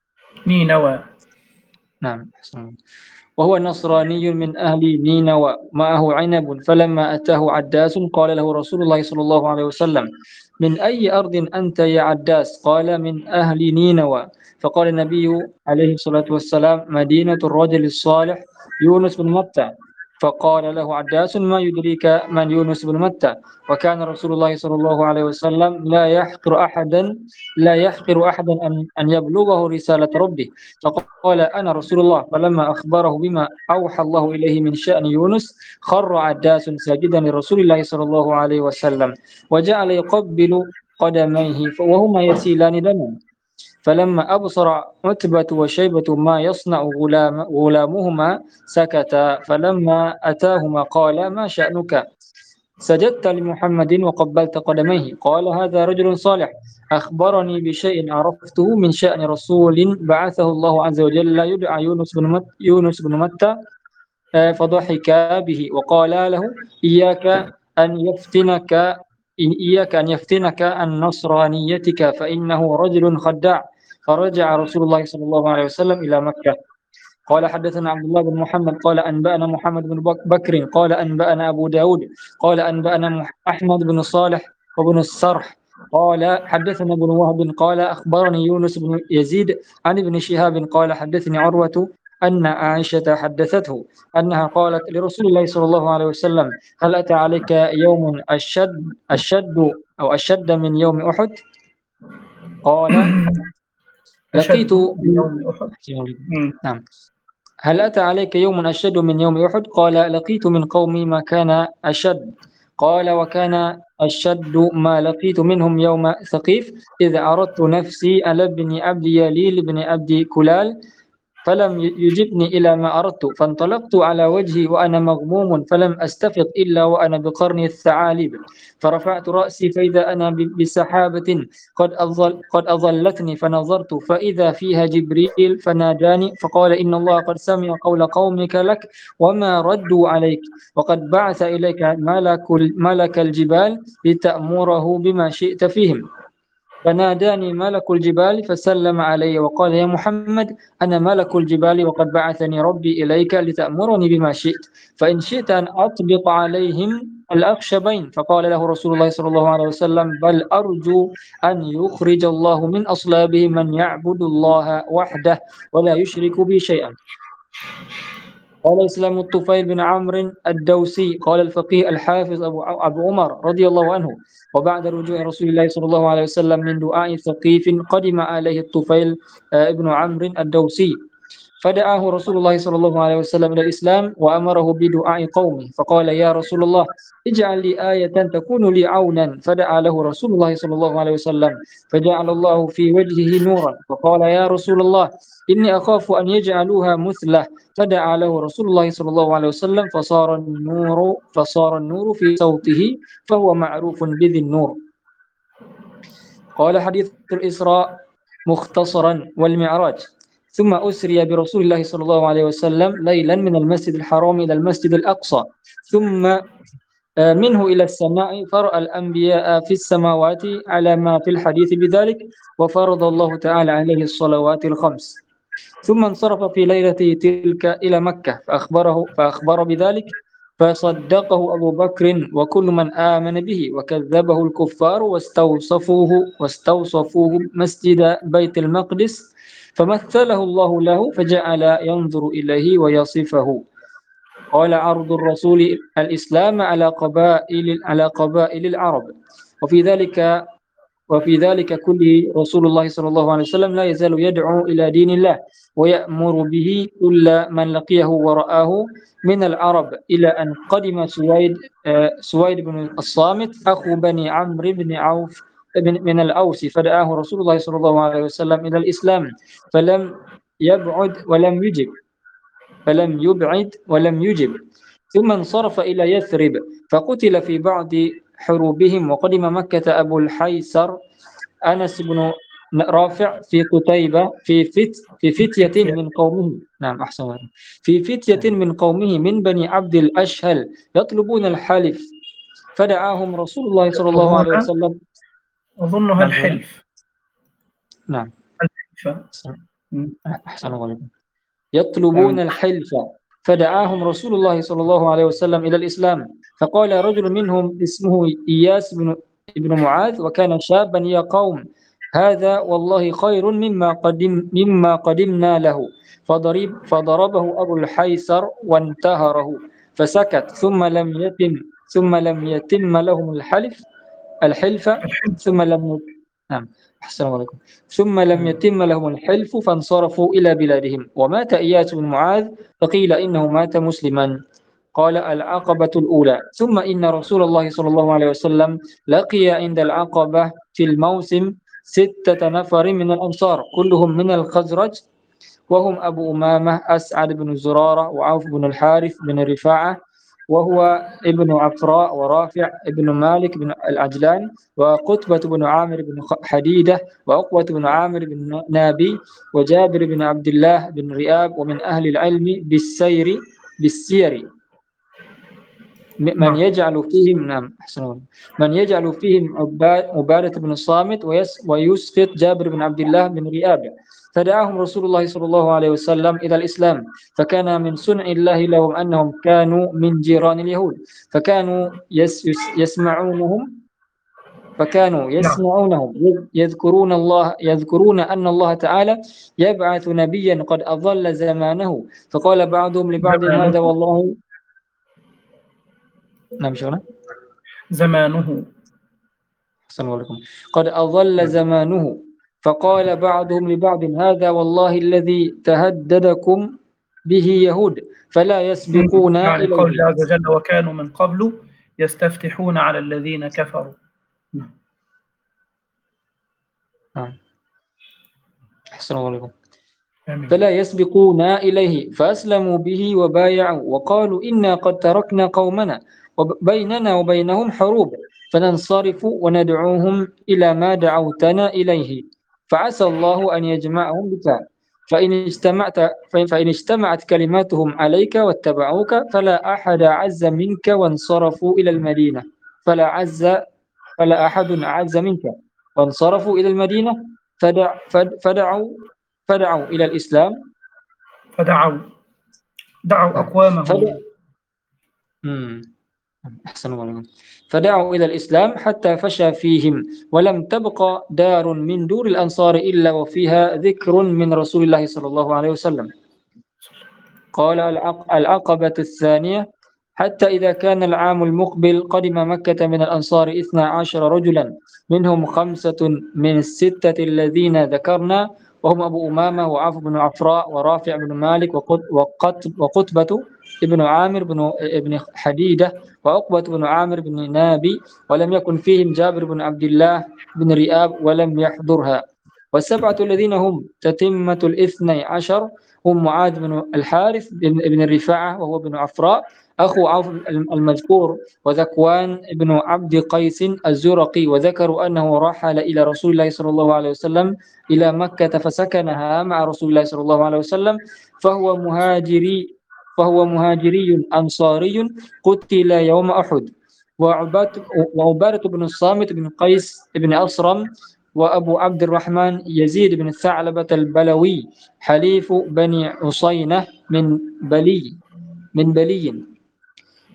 نينوى. نعم أحسن الله. وهو نصراني من أهل نينوى معه عنب، فلما أتاه عداس قال له رسول الله صلى الله عليه وسلم من أي أرض أنت يا عداس؟ قال من أهل نينوى. فقال النبي عليه الصلاة والسلام مدينة الرجل الصالح يونس بن متى. فقال له عداس ما يدريك من يونس بن متى؟ وكان رسول الله صلى الله عليه وسلم لا يحقر أحدا لا يحقر أحدا أن أن يبلغه رسالة ربه. فقال أنا رسول الله. فلما أخبره بما أوحى الله إليه من شأن يونس خر عداس ساجدا لرسول الله صلى الله عليه وسلم وجعل يقبل قدميه وهما يسيلان دما. فلما أبصر عتبة وشيبة ما يصنع غلام غلامهما سكتا، فلما أتاهما قال ما شأنك؟ سجدت لمحمد وقبلت قدميه. قال هذا رجل صالح أخبرني بشيء عرفته من شأن رسول بعثه الله عز وجل يدعى يونس بن مت يونس بن متى. فضحك به وقال له إياك أن يفتنك إياك أن يفتنك عن نصرانيتك فإنه رجل خداع. فرجع رسول الله صلى الله عليه وسلم إلى مكة. قال حدثنا عبد الله بن محمد قال أنبأنا محمد بن بكر قال أنبأنا أبو داود قال أنبأنا أحمد بن صالح وابن السرح قال حدثنا ابن وهب قال أخبرني يونس بن يزيد عن ابن شهاب قال حدثني عروة أن عائشة حدثته أنها قالت لرسول الله صلى الله عليه وسلم هل أتى عليك يوم أشد أشد أو أشد من يوم أحد؟ قال لقيت يوم أحد. نعم هل أتى عليك يوم أشد من يوم أحد؟ قال لقيت من قومي ما كان أشد. قال وكان أشد ما لقيت منهم يوم ثقيف إذ عرضت نفسي على ابن عبد يليل بن عبد كلال فلم يجبني إلى ما أردت فانطلقت على وجهي وأنا مغموم فلم أستفق إلا وأنا بقرن الثعالب فرفعت رأسي فإذا أنا بسحابة قد أظل قد أظلتني فنظرت فإذا فيها جبريل فناداني فقال إن الله قد سمع قول قومك لك وما ردوا عليك وقد بعث إليك ملك ملك الجبال لتأمره بما شئت فيهم. فناداني ملك الجبال فسلم علي وقال يا محمد أنا ملك الجبال وقد بعثني ربي إليك لتأمرني بما شئت فإن شئت أن أطبق عليهم الأخشبين. فقال له رسول الله صلى الله عليه وسلم بل أرجو أن يخرج الله من أصلابهم من يعبد الله وحده ولا يشرك به شيئا. قال إسلام الطفيل بن عمرو الدوسي قال الفقيه الحافظ أبو أبو عمر رضي الله عنه وبعد رجوع رسول الله صلى الله عليه وسلم من دعاء ثقيف قدم عليه الطفيل ابن عمرو الدوسي فدعاه رسول الله صلى الله عليه وسلم إلى الإسلام وأمره بدعاء قومه فقال يا رسول الله اجعل لي آية تكون لي عونا فدعا له رسول الله صلى الله عليه وسلم فجعل الله في وجهه نورا فقال يا رسول الله إني أخاف أن يجعلوها مثله فدعا له رسول الله صلى الله عليه وسلم فصار النور فصار النور في صوته فهو معروف بذي النور. قال حديث الإسراء مختصرا والمعراج ثم أسري برسول الله صلى الله عليه وسلم ليلا من المسجد الحرام إلى المسجد الأقصى ثم منه إلى السماء فرأى الأنبياء في السماوات على ما في الحديث بذلك وفرض الله تعالى عليه الصلوات الخمس ثم انصرف في ليلة تلك إلى مكة فأخبره فأخبر بذلك فصدقه أبو بكر وكل من آمن به، وكذبه الكفار واستوصفوه واستوصفوه مسجد بيت المقدس، فمثله الله له فجعل ينظر إليه ويصفه. قال عرض الرسول الإسلام على قبائل على قبائل العرب، وفي ذلك وفي ذلك كله رسول الله صلى الله عليه وسلم لا يزال يدعو إلى دين الله ويأمر به كل من لقيه ورآه من العرب، إلى أن قدم سويد سويد بن الصامت أخو بني عمرو بن عوف من الأوس، فدعاه رسول الله صلى الله عليه وسلم إلى الإسلام، فلم يبعد ولم يجب فلم يبعد ولم يجب ثم انصرف إلى يثرب فقتل في بعض حروبهم. وقدم مكة أبو الحيسر أنس بن رافع في قتيبة في فت في فتية من قومه نعم أحسن في فتية من قومه من بني عبد الأشهل يطلبون الحلف، فدعاهم رسول الله صلى الله عليه وسلم. أظنها الحلف. نعم الحلف. أحسن الله يطلبون الحلف، فدعاهم رسول الله صلى الله عليه وسلم إلى الإسلام، فقال رجل منهم اسمه إياس بن ابن معاذ وكان شابا: يا قوم، هذا والله خير مما قدم مما قدمنا له. فضرب فضربه أبو الحيسر وانتهره فسكت، ثم لم يتم ثم لم يتم لهم الحلف الحلف ثم لم نعم أحسن عليكم ثم لم يتم لهم الحلف فانصرفوا إلى بلادهم. ومات إياس بن معاذ فقيل إنه مات مسلما. قال: العقبة الأولى. ثم إن رسول الله صلى الله عليه وسلم لقي عند العقبة في الموسم ستة نفر من الأنصار كلهم من الخزرج، وهم أبو أمامة أسعد بن زرارة وعوف بن الحارث بن رفاعة وهو ابن عفراء ورافع ابن مالك بن العجلان وقتبة بن عامر بن حديدة وعقبة بن عامر بن نابي وجابر بن عبد الله بن رئاب، ومن أهل العلم بالسير بالسير من يجعل فيهم نعم من يجعل فيهم عبادة بن الصامت ويسقط جابر بن عبد الله بن رئاب. فدعاهم رسول الله صلى الله عليه وسلم إلى الإسلام، فكان من صنع الله لهم أنهم كانوا من جيران اليهود، فكانوا يس يسمعونهم فكانوا يسمعونهم يذكرون الله يذكرون أن الله تعالى يبعث نبيا قد أضل زمانه، فقال بعضهم لبعض: هذا والله نعم شو زمانه السلام عليكم قد أضل زمانه، فقال بعضهم لبعض: هذا والله الذي تهددكم به يهود فلا يسبقون يعني إليه. قول الله عز وجل: وكانوا من قبل يستفتحون على الذين كفروا. أحسن الله عليكم. فلا يسبقون إليه، فأسلموا به وبايعوا وقالوا: إنا قد تركنا قومنا وبيننا وبينهم حروب، فننصرف وندعوهم إلى ما دعوتنا إليه، فعسى الله أن يجمعهم بك، فإن اجتمعت فإن اجتمعت كلماتهم عليك واتبعوك فلا أحد أعز منك، وانصرفوا إلى المدينة فلا عز فلا أحد أعز منك وانصرفوا إلى المدينة فدع فدعوا فدعوا إلى الإسلام فدعوا دعوا أقوامهم فدع... أحسن الله. فدعوا إلى الإسلام حتى فشى فيهم، ولم تبقى دار من دور الأنصار إلا وفيها ذكر من رسول الله صلى الله عليه وسلم. قال: العقبة الثانية. حتى إذا كان العام المقبل قدم مكة من الأنصار اثنا عشر رجلا، منهم خمسة من الستة الذين ذكرنا، وهم أبو أمامة وعوف بن عفراء ورافع بن مالك وقتبة ابن عامر بن ابن حديدة وعقبة بن عامر بن نابي، ولم يكن فيهم جابر بن عبد الله بن رئاب ولم يحضرها. والسبعة الذين هم تتمة الاثني عشر هم معاذ بن الحارث بن الرفاعة وهو بن عفراء أخو عوف المذكور، وذكوان بن عبد قيس الزرقي، وذكروا أنه رحل إلى رسول الله صلى الله عليه وسلم إلى مكة فسكنها مع رسول الله صلى الله عليه وسلم، فهو مهاجري فهو مهاجري أنصاري قتل يوم أحد. وعبادة بن الصامت بن قيس بن أصرم وأبو عبد الرحمن يزيد بن الثعلبة البلوي حليف بني عصينة من بلي من بلي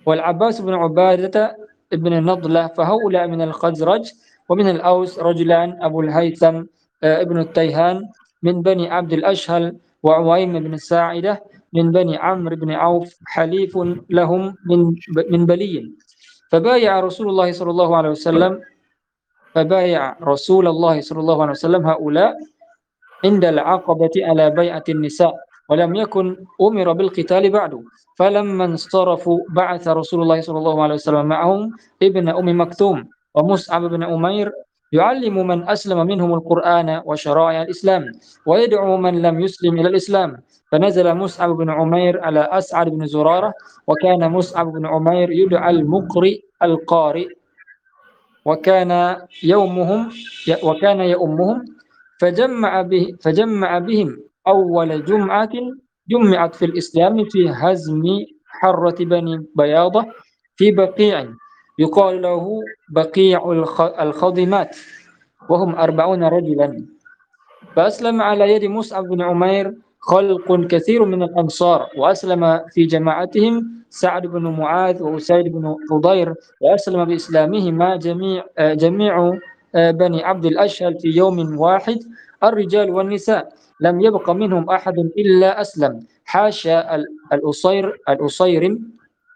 والعباس بن عبادة بن النضلة، فهؤلاء من الخزرج. ومن الأوس رجلان أبو الهيثم ابن التيهان من بني عبد الأشهل، وعويم بن ساعدة من بني عمرو بن عوف، حليف لهم من من بلي. فبايع رسول الله صلى الله عليه وسلم فبايع رسول الله صلى الله عليه وسلم هؤلاء عند العقبة على بيعة النساء، ولم يكن أمر بالقتال بعد. فلما انصرفوا بعث رسول الله صلى الله عليه وسلم معهم ابن أم مكتوم ومصعب بن أمير يعلم من أسلم منهم القرآن وشرائع الإسلام، ويدعو من لم يسلم إلى الإسلام. فنزل مصعب بن عمير على أسعد بن زرارة، وكان مصعب بن عمير يدعى المقرئ القارئ، وكان يومهم وكان يؤمهم. فجمع به فجمع بهم أول جمعة جمعت في الإسلام في هزم حرة بني بياضة في بقيع يقال له بقيع الخضمات، وهم أربعون رجلا. فأسلم على يد مصعب بن عمير خلق كثير من الأنصار، وأسلم في جماعتهم سعد بن معاذ وأسيد بن حضير، وأسلم بإسلامهما جميع جميع بني عبد الأشهل في يوم واحد، الرجال والنساء، لم يبق منهم أحد إلا أسلم، حاشا الأصير الأصيرم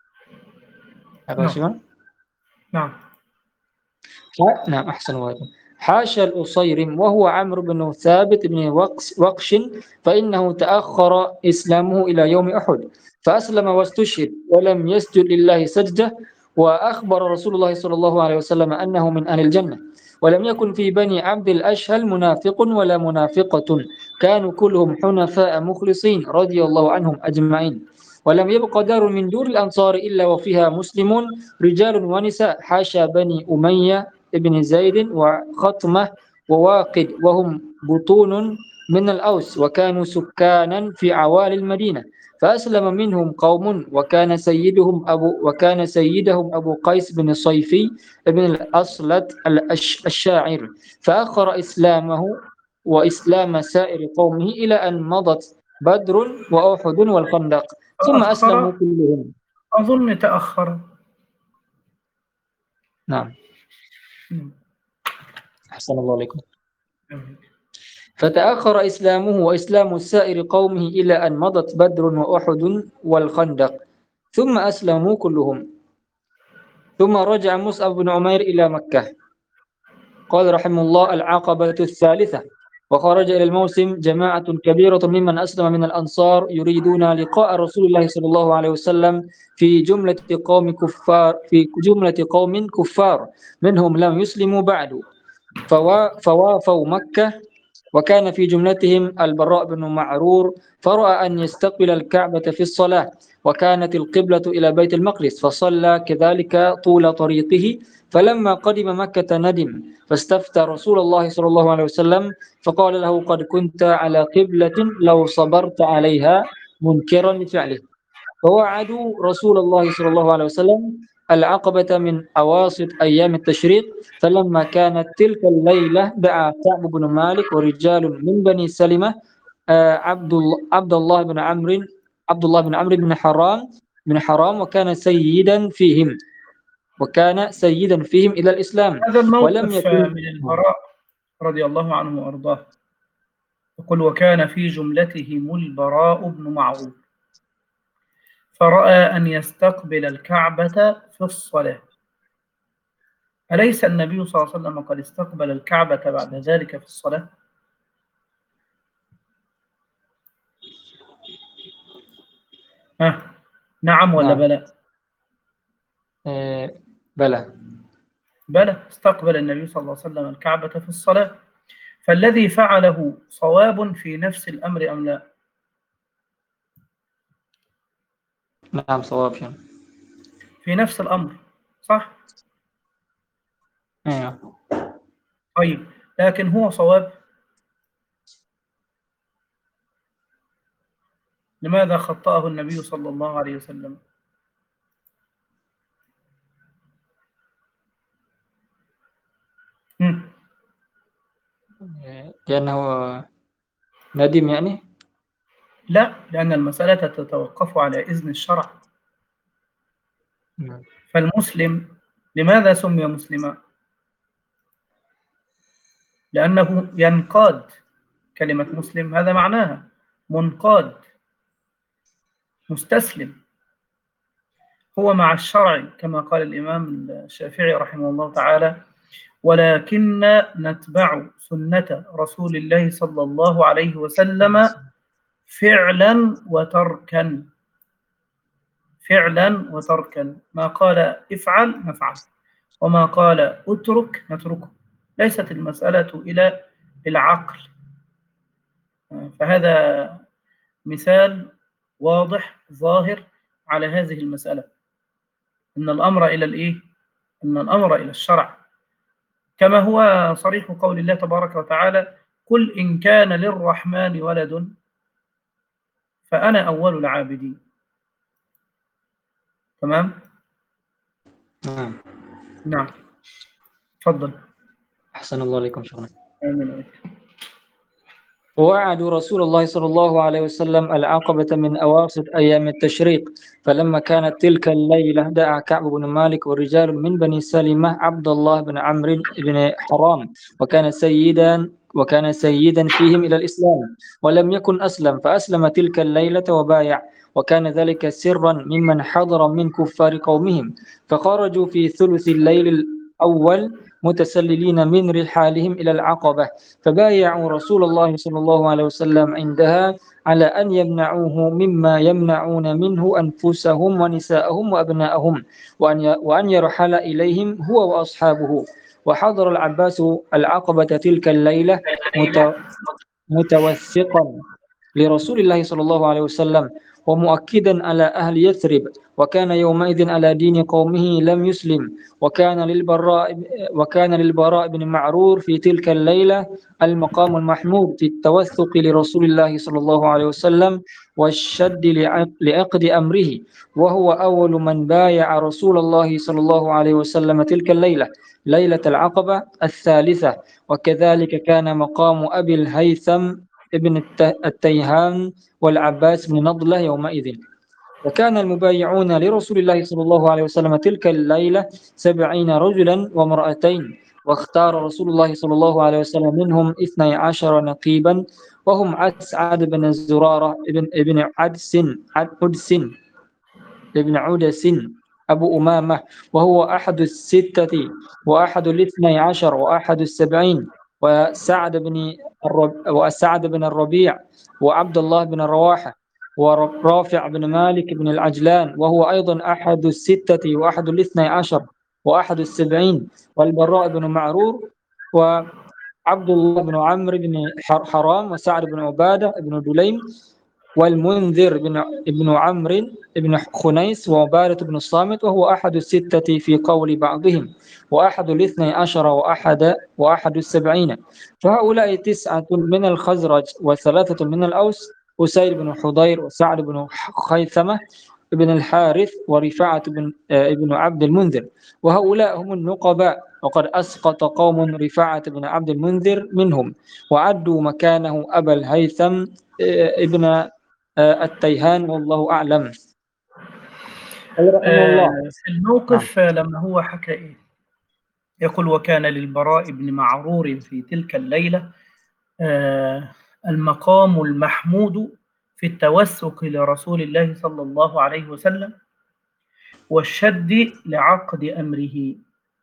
نعم نعم نعم أحسن واحد حاشا الأصيرم، وهو عمرو بن ثابت بن وقش, وقش فإنه تأخر إسلامه إلى يوم أحد، فأسلم واستشهد ولم يسجد لله سجدة. وأخبر رسول الله صلى الله عليه وسلم أنه من أهل الجنة. ولم يكن في بني عبد الأشهل منافق ولا منافقة، كانوا كلهم حنفاء مخلصين رضي الله عنهم أجمعين. ولم يبق دار من دور الأنصار إلا وفيها مسلمون رجال ونساء، حاشا بني أمية ابن زيد وخطمة وواقد، وهم بطون من الأوس، وكانوا سكانا في عوالي المدينة. فأسلم منهم قوم، وكان سيدهم أبو وكان سيدهم أبو قيس بن صيفي بن الأصلت الشاعر، فأخر إسلامه وإسلام سائر قومه إلى أن مضت بدر وأحد والخندق، ثم أسلموا تأخر كلهم. أظن تأخر. نعم مم. أحسن الله عليكم. فتأخر إسلامه وإسلام سائر قومه إلى أن مضت بدر وأحد والخندق، ثم أسلموا كلهم. ثم رجع مصعب بن عمير إلى مكة. قال رحمه الله: العقبة الثالثة. وخرج إلى الموسم جماعة كبيرة ممن أسلم من الأنصار يريدون لقاء رسول الله صلى الله عليه وسلم في جملة قوم كفار في جملة قوم كفار منهم لم يسلموا بعد، فوافوا مكة، وكان في جملتهم البراء بن معرور، فرأى أن يستقبل الكعبة في الصلاة، وكانت القبلة إلى بيت المقدس، فصلى كذلك طول طريقه. فلما قدم مكة ندم، فاستفتى رسول الله صلى الله عليه وسلم، فقال له: قد كنت على قبلة لو صبرت عليها، منكرا لفعله. فوعدوا رسول الله صلى الله عليه وسلم العقبة من أواسط أيام التشريق. فلما كانت تلك الليلة دعا كعب بن مالك ورجال من بني سلمة عبد الله عبد الله بن عمرو عبد الله بن عمرو بن حرام بن حرام وكان سيدا فيهم وكان سيدا فيهم إلى الإسلام. هذا ولم الموقف يكن من البراء رضي الله عنه وأرضاه، يقول: وكان في جملتهم البراء بن معروف، فرأى أن يستقبل الكعبة في الصلاة. أليس النبي صلى الله عليه وسلم قد استقبل الكعبة بعد ذلك في الصلاة؟ ها نعم ولا نعم. بلى؟ آه بلى بلى، استقبل النبي صلى الله عليه وسلم الكعبة في الصلاة. فالذي فعله صواب في نفس الأمر أم لا؟ نعم صواب يعني. في نفس الأمر صح؟ أيوه. طيب، لكن هو صواب. لماذا خطأه النبي صلى الله عليه وسلم؟ هم. لأنه ندم يعني. لا، لأن المسألة تتوقف على إذن الشرع. فالمسلم لماذا سمي مسلما؟ لأنه ينقاد. كلمة مسلم هذا معناها منقاد، مستسلم، هو مع الشرع كما قال الإمام الشافعي رحمه الله تعالى: ولكن نتبع سنة رسول الله صلى الله عليه وسلم فعلا وتركا. فعلا وتركا، ما قال افعل نفعل، وما قال اترك نتركه. ليست المسألة إلى العقل. فهذا مثال واضح ظاهر على هذه المسألة، إن الأمر إلى الإيه؟ إن الأمر إلى الشرع، كما هو صريح قول الله تبارك وتعالى: قل إن كان للرحمن ولد فأنا أول العابدين. تمام؟ نعم. نعم، تفضل. أحسن الله عليكم شكرا. آمين. ووعدوا رسول الله صلى الله عليه وسلم العقبة من أواسط أيام التشريق، فلما كانت تلك الليلة دعا كعب بن مالك ورجال من بني سلمة عبد الله بن عمرو بن حرام، وكان سيدا وكان سيدا فيهم إلى الإسلام، ولم يكن أسلم، فأسلم تلك الليلة وبايع، وكان ذلك سرا ممن حضر من كفار قومهم، فخرجوا في ثلث الليل الأول متسللين من رحالهم إلى العقبة، فبايعوا رسول الله صلى الله عليه وسلم عندها على أن يمنعوه مما يمنعون منه أنفسهم ونساءهم وأبناءهم، وأن وأن يرحل إليهم هو وأصحابه. وحضر العباس العقبة تلك الليلة متوثقا لرسول الله صلى الله عليه وسلم ومؤكدا على أهل يثرب، وكان يومئذ على دين قومه لم يسلم. وكان للبراء وكان للبراء بن معرور في تلك الليلة المقام المحمود في التوثق لرسول الله صلى الله عليه وسلم والشد لعقد أمره، وهو أول من بايع رسول الله صلى الله عليه وسلم تلك الليلة ليلة العقبة الثالثة. وكذلك كان مقام أبي الهيثم ابن التيهان والعباس بن نضلة يومئذ. وكان المبايعون لرسول الله صلى الله عليه وسلم تلك الليلة سبعين رجلا وامرأتين، واختار رسول الله صلى الله عليه وسلم منهم اثني عشر نقيبا، وهم أسعد بن زرارة ابن ابن عدس عدس ابن عدس أبو أمامة، وهو أحد الستة وأحد الاثني عشر وأحد السبعين، وسعد بن وسعد بن الربيع، وعبد الله بن رواحة، ورافع بن مالك بن العجلان، وهو أيضا أحد الستة وأحد الاثني عشر وأحد السبعين، والبراء بن معرور، وعبد الله بن عمرو بن حرام، وسعد بن عبادة بن دليم، والمنذر بن ابن عمرو بن خنيس، وعبادة بن الصامت، وهو أحد الستة في قول بعضهم، وأحد الاثني عشر وأحد وأحد السبعين. فهؤلاء تسعة من الخزرج وثلاثة من الأوس: أسيد بن حضير، وسعد بن خيثمة بن الحارث، ورفاعة بن ابن عبد المنذر، وهؤلاء هم النقباء. وقد أسقط قوم رفاعة بن عبد المنذر منهم، وعدوا مكانه أبا الهيثم ابن التيهان، والله أعلم. في الموقف لما هو حكى إيه؟ يقول: وكان للبراء بن معرور في تلك الليلة المقام المحمود في التوثق لرسول الله صلى الله عليه وسلم والشد لعقد أمره،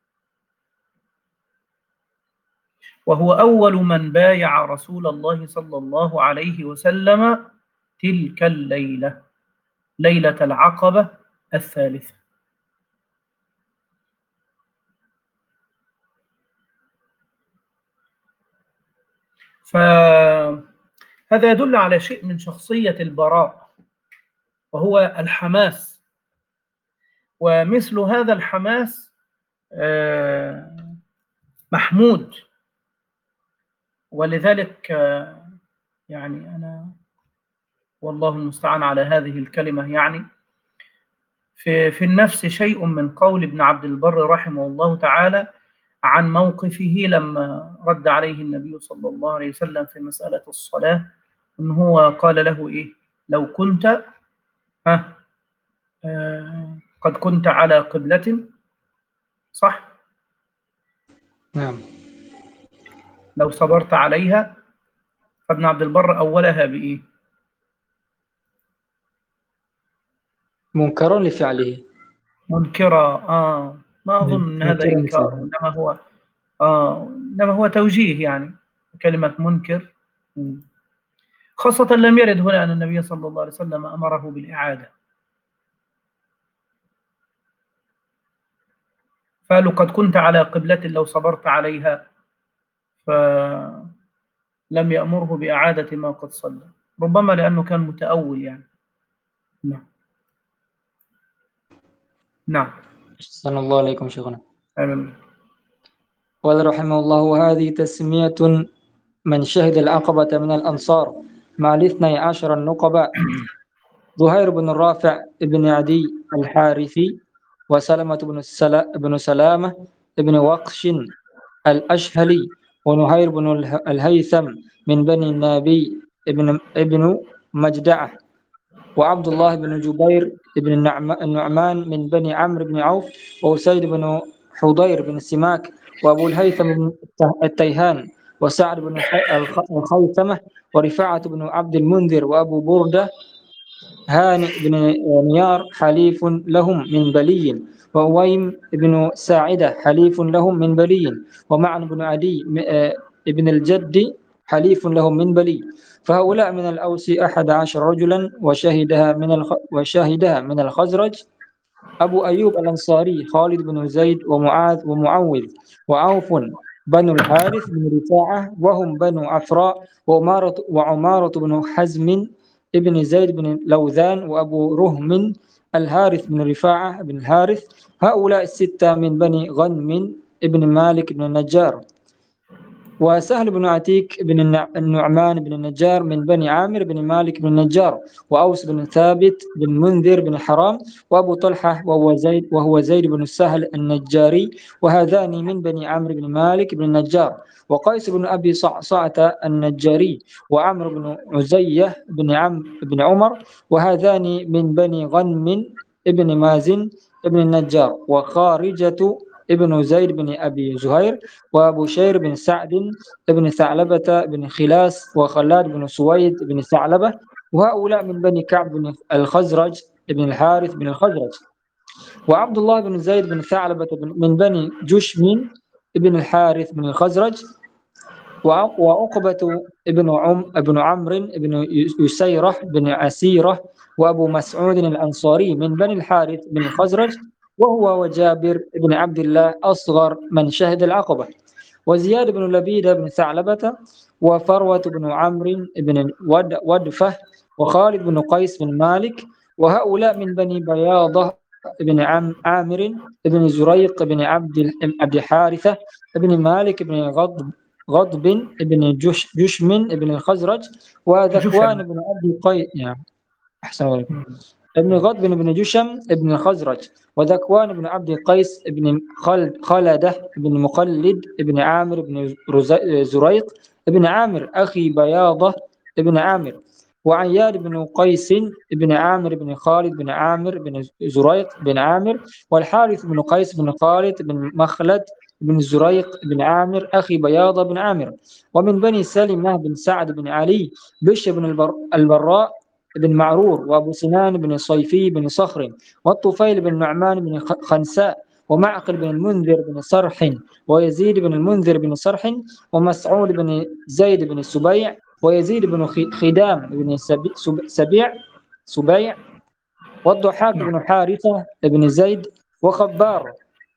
وهو أول من بايع رسول الله صلى الله عليه وسلم تلك الليلة ليلة العقبة الثالثة. فهذا يدل على شيء من شخصية البراء، وهو الحماس، ومثل هذا الحماس محمود. ولذلك يعني أنا والله المستعان على هذه الكلمة، يعني في في النفس شيء من قول ابن عبد البر رحمه الله تعالى عن موقفه لما رد عليه النبي صلى الله عليه وسلم في مسألة الصلاة، إن هو قال له إيه: لو كنت ها آه قد كنت على قبلة، صح؟ نعم. لو صبرت عليها، فابن عبد البر أولها بإيه؟ منكرا لفعله. منكرا. آه ما أظن أن هذا منكرا إنكار، لفعله. إنما هو آه إنما هو توجيه يعني كلمة منكر. خاصة لم يرد هنا أن النبي صلى الله عليه وسلم أمره بالإعادة. قالوا قد كنت على قبلة لو صبرت عليها، فلم يأمره بإعادة ما قد صلى، ربما لأنه كان متأول يعني. نعم نعم. أحسن الله عليكم شيخنا. آمين. قال رحمه الله: هذه تسمية من شهد العقبة من الأنصار مع الاثني عشر النقباء: زهير بن الرافع بن عدي الحارثي، وسلمة بن, السلا بن سلامة بن وقش الأشهلي، ونهير بن الهيثم من بني النابي ابن, ابن مجدعة، وعبد الله بن جبير بن النعمان من بني عمرو بن عوف، وأسيد بن حضير بن سماك، وأبو الهيثم بن التيهان، وسعد بن الخيثمة، ورفاعة بن عبد المنذر، وأبو بردة هانئ بن نيار حليف لهم من بلي، وأويم بن ساعدة حليف لهم من بلي، ومعن بن عدي بن الجد حليف لهم من بلي. فهؤلاء من الأوس أحد عشر رجلا، وشهدها من الخ... وشهدها من الخزرج أبو أيوب الأنصاري خالد بن زيد ومعاذ ومعوذ وعوف بنو الحارث بن رفاعة، وهم بنو عفراء، وعمارة, وعمارة بن حزم ابن زيد بن لوذان، وأبو رهم الحارث بن رفاعة بن الحارث. هؤلاء الستة من بني غنم ابن مالك بن النجار. وسهل بن عتيك بن النعمان بن النجار من بني عامر بن مالك بن النجار، وأوس بن ثابت بن منذر بن حرام، وأبو طلحة وهو زيد وهو زيد بن السهل النجاري، وهذان من بني عامر بن مالك بن النجار، وقيس بن أبي صعصعة النجاري، وعمرو بن عزية بن عم بن عمر، وهذان من بني غنم ابن مازن ابن النجار، وخارجة ابن زيد بن أبي زهير، وأبو شير بن سعد بن ثعلبة بن خلاس، وخلاد بن سويد بن ثعلبة، وهؤلاء من بني كعب بن الخزرج بن الحارث بن الخزرج. وعبد الله بن زيد بن ثعلبة من بني جشم بن الحارث بن الخزرج. وعقبة ابن عم ابن عمرو بن يسيرة بن عسيرة، وأبو مسعود الأنصاري من بني الحارث بن الخزرج، وهو وجابر بن عبد الله أصغر من شهد العقبة. وزياد بن لبيد بن ثعلبة، وفروة بن عمرو بن ودفة، وخالد بن قيس بن مالك، وهؤلاء من بني بياضة بن عم عامر بن زريق بن عبد عبد حارثة بن مالك بن غضب غضب بن جش جشم بن الخزرج، وذكوان بن عبد قيس يعني أحسن عليكم ابن غضب بن جشم ابن الخزرج، وذكوان بن عبد قيس ابن خلد خلده بن مخلد ابن عامر بن زريق ابن عامر أخي بياضة ابن عامر، وعياد بن قيس بن عامر بن خالد بن عامر بن زريق بن عامر، والحارث بن قيس بن خالد بن مخلد بن زريق بن عامر أخي بياضة بن عامر. ومن بني سلمة بن سعد بن علي بشر بن البر البراء بن معرور، وأبو سنان بن صيفي بن صخر، والطفيل بن نعمان بن خنساء، ومعقل بن المنذر بن صرح، ويزيد بن المنذر بن صرح، ومسعود بن زيد بن سبيع، ويزيد بن خدام بن سبيع سبيع، والضحاك بن حارثة بن زيد، وخبار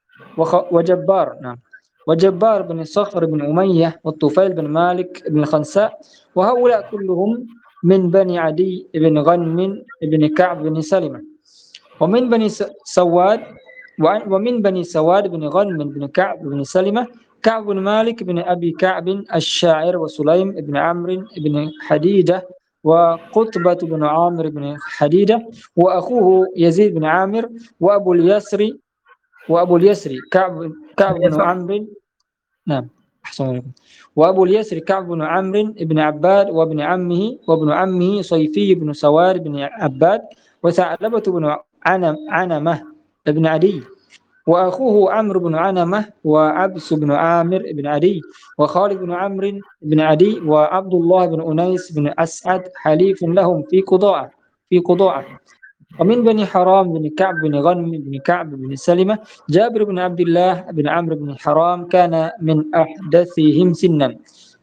وجبار نعم وجبار بن صخر بن أمية، والطفيل بن مالك بن خنساء، وهؤلاء كلهم من بني عدي بن غنم بن كعب بن سلمة. ومن بني سواد ومن بني سواد بن غنم بن كعب بن سلمة كعب بن مالك بن أبي كعب الشاعر، وسليم بن عمرو بن حديدة، وقطبة بن عامر بن حديدة، وأخوه يزيد بن عامر، وأبو اليسر وأبو اليسر كعب كعب بن عمرو نعم أحسن عليكم وأبو اليسر كعب بن عمرو بن عباد، وابن عمه وابن عمه صيفي بن سوار بن عباد، وثعلبة بن عنم عنمة بن عدي، وأخوه عمرو بن عنمة، وعبس بن عامر بن عدي، وخالد بن عمرو بن عدي، وعبد الله بن أنيس بن أسعد حليف لهم في قضاء في قضاء ومن بني حرام بن كعب بن غنم بن كعب بن سلمة جابر بن عبد الله بن عمرو بن حرام كان من أحدثهم سنا،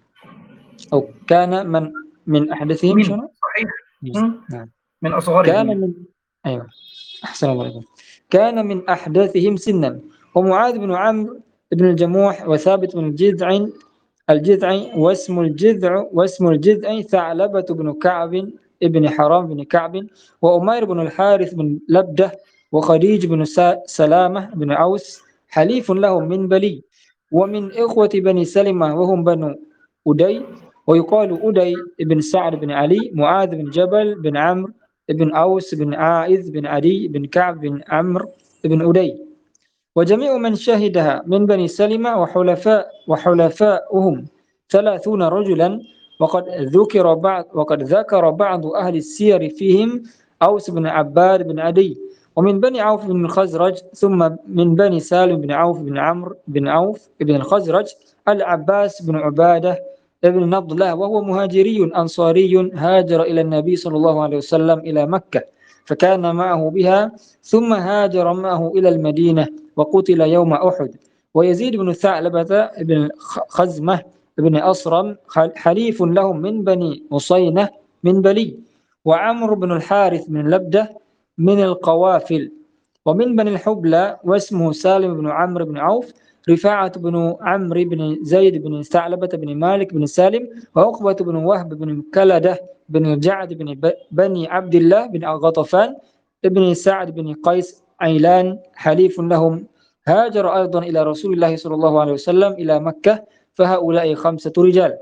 أو كان من من أحدثهم من شنو؟ صحيح. نعم. من أصغرهم كان يعني. من أيوه أحسن الله عليكم. كان من أحداثهم سنا. ومعاذ بن عمرو بن الجموح، وثابت بن الجذع الجذع واسم الجذع واسم الجذع ثعلبة بن كعب ابن حرام بن كعب، وأمير بن الحارث بن لبدة، وخديج بن سلامة بن عوس حليف لهم من بلي. ومن إخوة بني سلمة وهم بنو أدي، ويقال أدي بن سعد بن علي، معاذ بن جبل بن عمرو بن أوس بن عائذ بن عدي بن كعب بن عمرو بن أدي. وجميع من شهدها من بني سلمة وحلفاء وحلفاؤهم ثلاثون رجلا. وقد ذكر بعض وقد ذكر بعض أهل السير فيهم أوس بن عباد بن عدي. ومن بني عوف بن الخزرج، ثم من بني سالم بن عوف بن عمرو بن عوف بن الخزرج العباس بن عبادة ابن نضلة، وهو مهاجري أنصاري هاجر إلى النبي صلى الله عليه وسلم إلى مكة، فكان معه بها، ثم هاجر معه إلى المدينة وقتل يوم أحد. ويزيد بن ثعلبة بن خزمة بن أصرم حليف لهم من بني مصينة من بلي. وعمرو بن الحارث بن لبدة من القوافل. ومن بني الحبلى واسمه سالم بن عمرو بن عوف، رفاعة بن عمرو بن زيد بن ثعلبة بن مالك بن سالم، وعقبة بن وهب بن كلدة بن الجعد بن بني عبد الله بن غطفان ابن سعد بن قيس عيلان حليف لهم، هاجر أيضا إلى رسول الله صلى الله عليه وسلم إلى مكة، فهؤلاء خمسة رجال.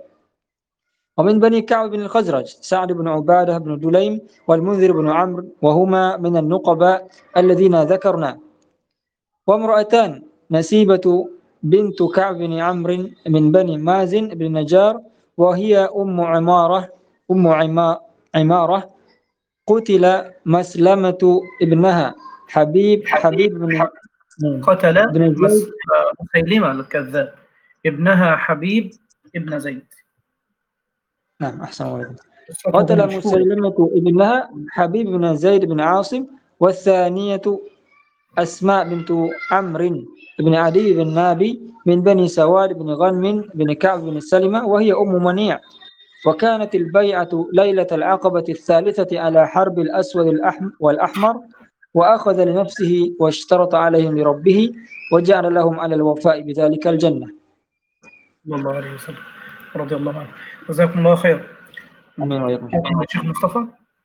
ومن بني كعب بن الخزرج سعد بن عبادة بن دليم والمنذر بن عمرو، وهما من النقباء الذين ذكرنا. وامرأتان نسيبة بنت كعب بن عمرو من بني مازن بن نجار، وهي أم عمارة أم عمارة قتل مسلمة ابنها حبيب حبيب بن قتل بن زيد. مسيلمة الكذاب ابنها حبيب ابن زيد. نعم أحسن الله. قتل مسيلمة ابنها حبيب بن زيد بن عاصم. والثانية أسماء بنت عمرو بن عدي بن نابي من بني سواد بن غنم بن كعب بن سلمة، وهي أم منيع. وكانت البيعة ليلة العقبة الثالثة على حرب الأسود والأحمر، وأخذ لنفسه واشترط عليهم لربه، وجعل لهم على الوفاء بذلك الجنة. الله عليه وسلم رضي الله عنه. جزاكم الله خير. آمين وإياكم. الشيخ مصطفى.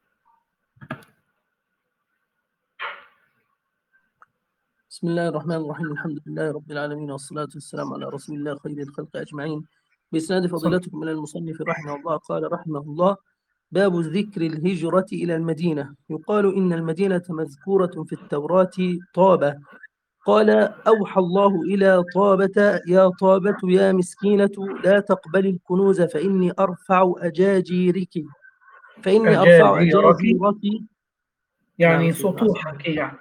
بسم الله الرحمن الرحيم. الحمد لله رب العالمين، والصلاة والسلام على رسول الله خير الخلق أجمعين. بإسناد فضيلتكم من المصنف رحمه الله قال رحمه الله: باب ذكر الهجرة إلى المدينة. يقال إن المدينة مذكورة في التوراة طابة. قال: أوحى الله إلى طابة: يا طابة يا مسكينة لا تقبل الكنوز فإني أرفع أجاجيرك فإني أرفع أجاجيرك يعني نعم سطوحك يعني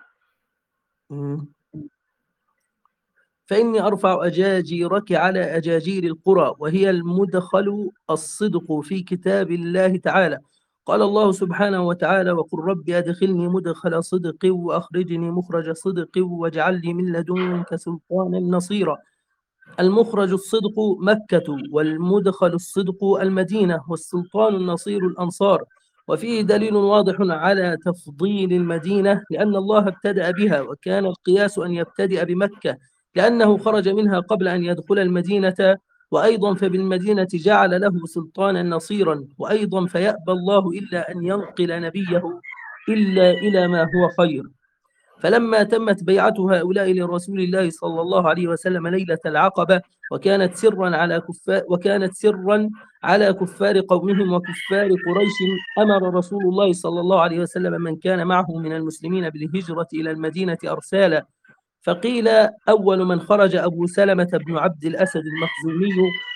فإني أرفع أجاجيرك على أجاجير القرى، وهي المدخل الصدق في كتاب الله تعالى. قال الله سبحانه وتعالى: وقل رب أدخلني مدخل صدق وأخرجني مخرج صدق واجعل لي من لدنك سلطانا نصيرا. المخرج الصدق مكة، والمدخل الصدق المدينة، والسلطان النصير الأنصار. وفيه دليل واضح على تفضيل المدينة، لأن الله ابتدأ بها، وكان القياس أن يبتدئ بمكة لأنه خرج منها قبل أن يدخل المدينة. وأيضا فبالمدينة جعل له سلطانا نصيرا. وأيضا فيأبى الله إلا أن ينقل نبيه إلا إلى ما هو خير. فلما تمت بيعة هؤلاء لرسول الله صلى الله عليه وسلم ليلة العقبة، وكانت سرا على كفار وكانت سرا على كفار قومهم وكفار قريش، أمر رسول الله صلى الله عليه وسلم من كان معه من المسلمين بالهجرة إلى المدينة أرسالا. فقيل: أول من خرج أبو سلمة بن عبد الأسد المخزومي،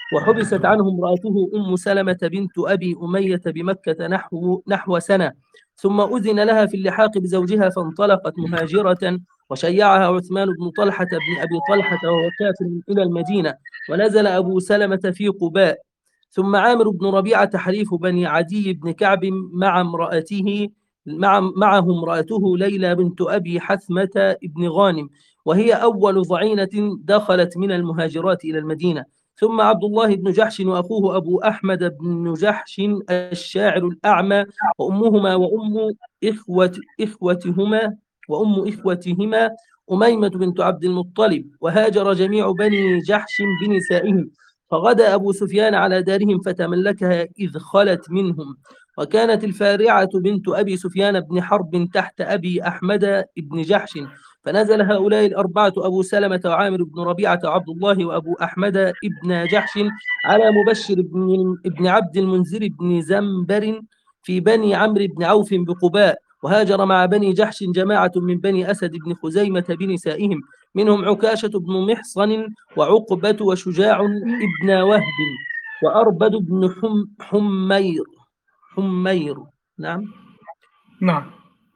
وحبست عنه امرأته أم سلمة بنت أبي أمية بمكة نحو نحو سنة، ثم أذن لها في اللحاق بزوجها فانطلقت مهاجرة، وشيعها عثمان بن طلحة بن أبي طلحة وهو كافر إلى المدينة، ونزل أبو سلمة في قباء. ثم عامر بن ربيعة حليف بني عدي بن كعب مع امرأته مع معه امرأته ليلى بنت أبي حثمة بن غانم، وهي أول ضعينة دخلت من المهاجرات إلى المدينة. ثم عبد الله بن جحش وأخوه أبو أحمد بن جحش الشاعر الأعمى، وأمهما وأم إخوة إخوتهما وأم إخوتهما أميمة بنت عبد المطلب. وهاجر جميع بني جحش بنسائهم، فغدا أبو سفيان على دارهم فتملكها إذ خلت منهم. وكانت الفارعة بنت أبي سفيان بن حرب تحت أبي أحمد بن جحش، فنزل هؤلاء الأربعة أبو سلمة وعامر بن ربيعة وعبد الله وأبو أحمد بن جحش على مبشر بن, بن عبد المنذر بن زنبر في بني عمرو بن عوف بقباء. وهاجر مع بني جحش جماعة من بني أسد بن خزيمة بنسائهم، منهم عكاشة بن محصن وعقبة وشجاع ابن وهب وأربد بن حم حمير حمير نعم نعم.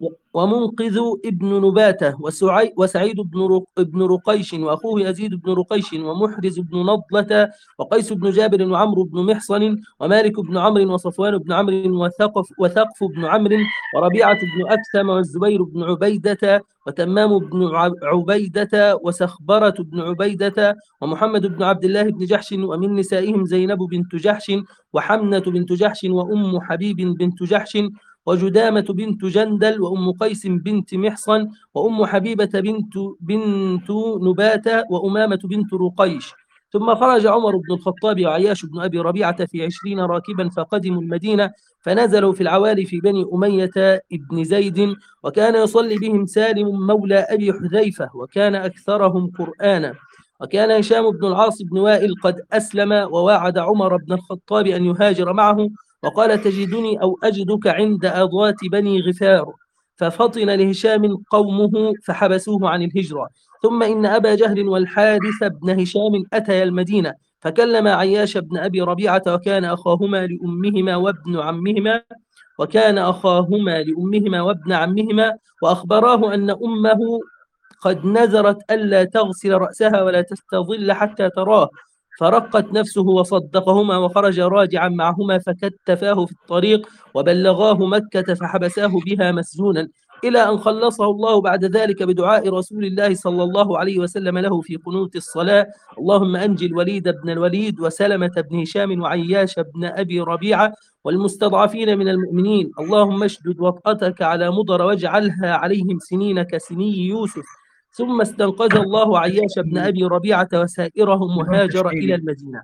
ومنقذ ابن نباتة وسعي وسعيد بن رق ابن رقيش وأخوه يزيد بن رقيش ومحرز بن نضلة وقيس بن جابر وعمرو بن محصن ومالك بن عمرو وصفوان بن عمرو وثقف وثقف بن عمرو وربيعة بن أكثم والزبير بن عبيدة وتمام بن عبيدة وسخبرة بن عبيدة ومحمد بن عبد الله بن جحش، ومن نسائهم زينب بنت جحش وحمنة بنت جحش وأم حبيب بنت جحش وجدامة بنت جندل وأم قيس بنت محصن وأم حبيبة بنت بنت نباتة وأمامة بنت رقيش. ثم خرج عمر بن الخطاب وعياش بن أبي ربيعة في عشرين راكبا فقدموا المدينة، فنزلوا في العوالي في بني أمية بن زيد، وكان يصلي بهم سالم مولى أبي حذيفة وكان أكثرهم قرآنا. وكان هشام بن العاص بن وائل قد أسلم وواعد عمر بن الخطاب أن يهاجر معه، وقال تجدني أو أجدك عند أضوات بني غفار، ففطن لهشام قومه فحبسوه عن الهجرة. ثم إن أبا جهل والحارث بن هشام أتيا المدينة، فكلم عياش بن أبي ربيعة وكان أخاهما لأمهما وابن عمهما وكان أخاهما لأمهما وابن عمهما وأخبراه أن أمه قد نذرت ألا تغسل رأسها ولا تستظل حتى تراه، فرقت نفسه وصدقهما وخرج راجعا معهما، فكتفاه في الطريق وبلغاه مكة فحبساه بها مسجونا، إلى أن خلصه الله بعد ذلك بدعاء رسول الله صلى الله عليه وسلم له في قنوت الصلاة: اللهم أنجي الوليد بن الوليد وسلمة بن هشام وعياش بن أبي ربيعة والمستضعفين من المؤمنين، اللهم اشدد وطأتك على مضر واجعلها عليهم سنين كسني يوسف. ثم استنقذ الله عياش بن أبي ربيعة وسائرهم وهاجر إلى المدينة.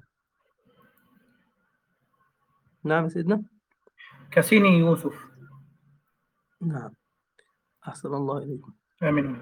نعم سيدنا. كسيني يوسف. نعم أحسن الله إليكم. آمين.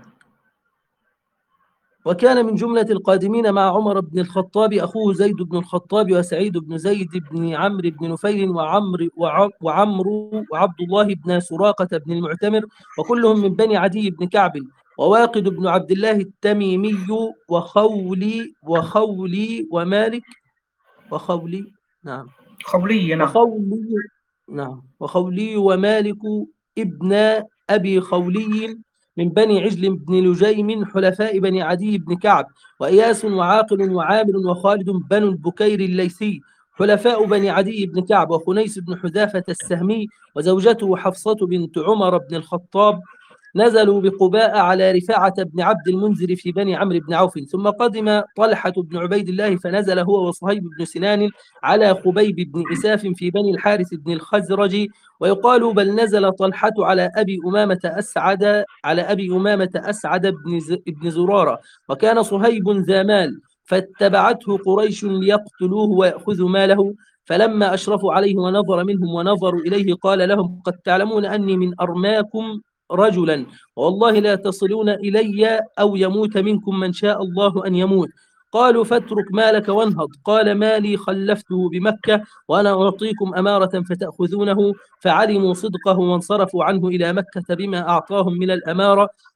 وكان من جملة القادمين مع عمر بن الخطاب أخوه زيد بن الخطاب وسعيد بن زيد بن عمرو بن نفيل وعمرو وعمرو وعبد الله بن سراقة بن المعتمر، وكلهم من بني عدي بن كعب، وواقد بن عبد الله التميمي وخولي وخولي ومالك وخولي نعم خولي نعم وخولي نعم وخولي ومالك ابن أبي خولي من بني عجل بن لجيم حلفاء بني عدي بن كعب، وإياس وعاقل وعامر وخالد بن البكير الليثي حلفاء بني عدي بن كعب، وخنيس بن حذافة السهمي وزوجته حفصة بنت عمر بن الخطاب، نزلوا بقباء على رفاعة بن عبد المنذر في بني عمرو بن عوف. ثم قدم طلحة بن عبيد الله فنزل هو وصهيب بن سنان على خبيب بن إساف في بني الحارث بن الخزرج، ويقال بل نزل طلحة على أبي أمامة أسعد على أبي أمامة أسعد بن بن زرارة، وكان صهيب ذا مال، فاتبعته قريش ليقتلوه ويأخذوا ماله، فلما أشرفوا عليه ونظر منهم ونظروا إليه قال لهم قد تعلمون أني من أرماكم رجلا، والله لا تصلون إلي أو يموت منكم من شاء الله أن يموت. قالوا فاترك مالك وانهض. قال مالي خلفته بمكة وأنا أعطيكم أمارة فتأخذونه، فعلموا صدقه وانصرفوا عنه إلى مكة بما أعطاهم من الأمارة،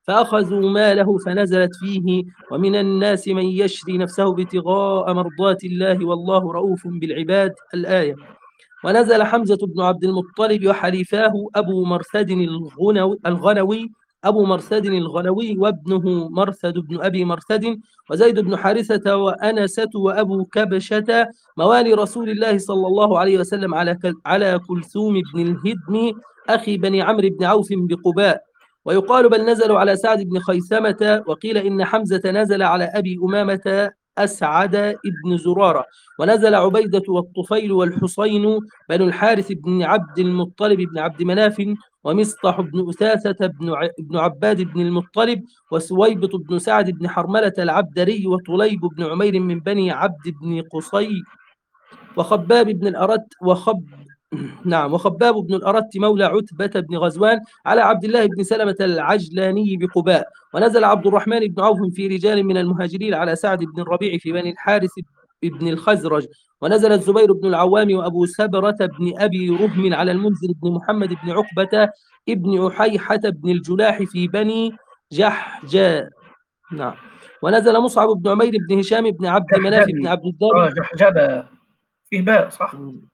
فأخذوا ماله فنزلت فيه: ومن الناس من يشري نفسه ابتغاء مرضات الله والله رؤوف بالعباد، الآية. ونزل حمزة بن عبد المطلب وحليفاه أبو مرثد الغنوي, الغنوي أبو مرثد الغنوي وابنه مرثد بن أبي مرثد وزيد بن حارثة وأنسة وأبو كبشة موالي رسول الله صلى الله عليه وسلم على على كلثوم بن الهدم أخي بني عمرو بن عوف بقباء. ويقال بل نزلوا على سعد بن خيثمة، وقيل إن حمزة نزل على أبي أمامة أسعد بن زرارة. ونزل عبيدة والطفيل والحصين بن الحارث بن عبد المطلب بن عبد مناف ومصطح بن أثاثة بن, ع... بن عباد بن المطلب وسويبط بن سعد بن حرملة العبدري وطليب بن عمير من بني عبد بن قصي وخباب بن الأرت وخب نعم وخباب بن الأرت مولى عتبة بن غزوان على عبد الله بن سلمة العجلاني بقباء. ونزل عبد الرحمن بن عوف في رجال من المهاجرين على سعد بن الربيع في بني الحارث بن الخزرج. ونزل الزبير بن العوام وأبو سبرة بن أبي رهم على المنذر بن محمد بن عقبة ابن أحيحة بن الجلاح في بني جحجاء. نعم. ونزل مصعب بن عمير بن هشام بن عبد مناف بن عبد الدار. اه جحجبة فيه باء صح؟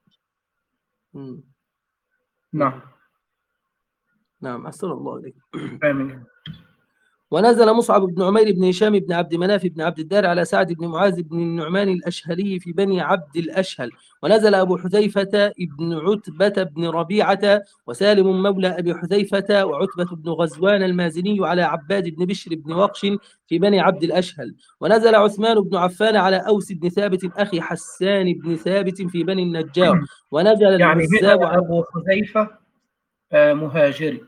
مم. نعم نعم أحسن الله إليك. آمين. ونزل مصعب بن عمير بن هشام بن عبد مناف بن عبد الدار على سعد بن معاذ بن النعمان الأشهلي في بني عبد الأشهل. ونزل أبو حذيفة بن عتبة بن ربيعة وسالم مولى أبي حذيفة وعتبة بن غزوان المازني على عباد بن بشر بن وقش في بني عبد الأشهل. ونزل عثمان بن عفان على أوس بن ثابت أخي حسان بن ثابت في بني النجار. ونزل يعني العزاب هنا أبو حذيفة مهاجري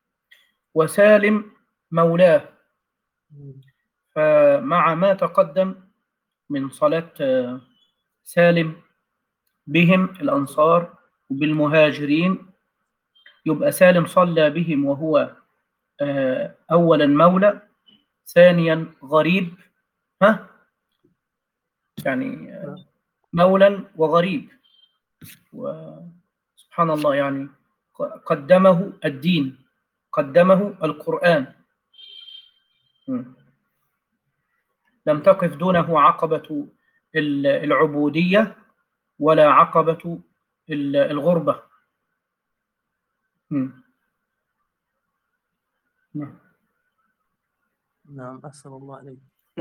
وسالم مولاه، فمع ما تقدم من صلاة سالم بهم الأنصار وبالمهاجرين، يبقى سالم صلى بهم وهو أولا مولى، ثانيا غريب، ها يعني مولا وغريب، وسبحان الله يعني قدمه الدين، قدمه القرآن، لم تقف دونه عقبة العبودية ولا عقبة الغربة. نعم نعم أحسن الله عليك.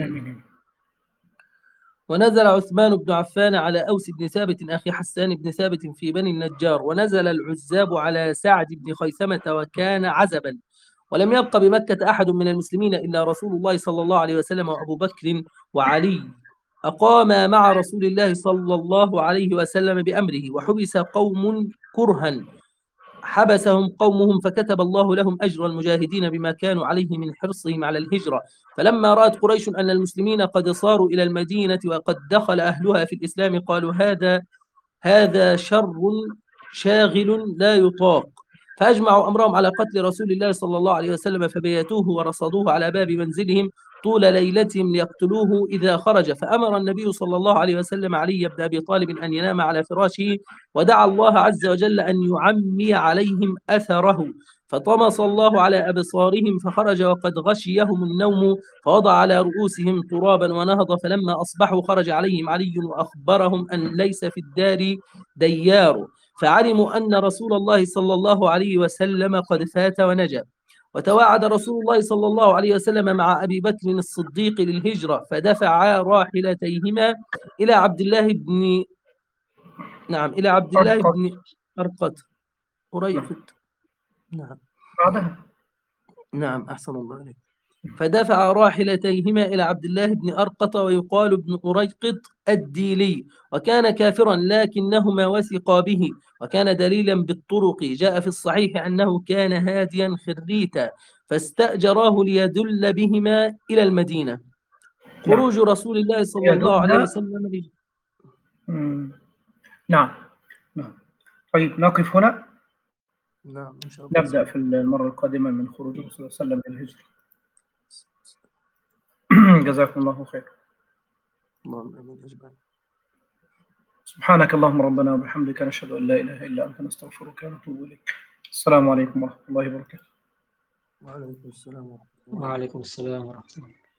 ونزل عثمان بن عفان على أوس بن ثابت أخي حسان بن ثابت في بني النجار. ونزل العزاب على سعد بن خيثمة وكان عزبا. ولم يبق بمكة أحد من المسلمين إلا رسول الله صلى الله عليه وسلم وأبو بكر وعلي أقام مع رسول الله صلى الله عليه وسلم بأمره. وحبس قوم كرها حبسهم قومهم فكتب الله لهم أجر المجاهدين بما كانوا عليه من حرصهم على الهجرة. فلما رأت قريش أن المسلمين قد صاروا إلى المدينة وقد دخل أهلها في الإسلام قالوا هذا هذا شر شاغل لا يطاق، فأجمعوا أمرهم على قتل رسول الله صلى الله عليه وسلم فبيتوه ورصدوه على باب منزلهم طول ليلتهم ليقتلوه إذا خرج. فأمر النبي صلى الله عليه وسلم علي بن أبي طالب أن ينام على فراشه ودعا الله عز وجل أن يعمي عليهم أثره، فطمس الله على أبصارهم فخرج وقد غشيهم النوم فوضع على رؤوسهم ترابا ونهض. فلما أصبحوا خرج عليهم علي وأخبرهم أن ليس في الدار ديار، فعلموا أن رسول الله صلى الله عليه وسلم قد فات ونجا. وتواعد رسول الله صلى الله عليه وسلم مع أبي بكر الصديق للهجرة فدفعا راحلتيهما إلى عبد الله بن نعم إلى عبد الله بن أرقط قريفت نعم نعم أحسن الله عليك. فدفع راحلتيهما إلى عبد الله بن أرقط ويقال ابن أريقط الديلي، وكان كافرا لكنهما وثقا به وكان دليلا بالطرق. جاء في الصحيح أنه كان هاديا خريتا فاستأجراه ليدل بهما إلى المدينة. خروج رسول الله صلى الله عليه وسلم به. نعم نعم طيب نقف هنا. نعم إن شاء الله. نبدأ في المرة القادمة من خروج الرسول صلى الله عليه وسلم للهجرة. جزاكم الله خير. اللهم آمين أجمعين. سبحانك اللهم ربنا وبحمدك نشهد أن لا إله إلا أنت نستغفرك ونتوب إليك. السلام عليكم ورحمة الله وبركاته. وعليكم السلام ورحمة الله. وعليكم السلام ورحمة الله.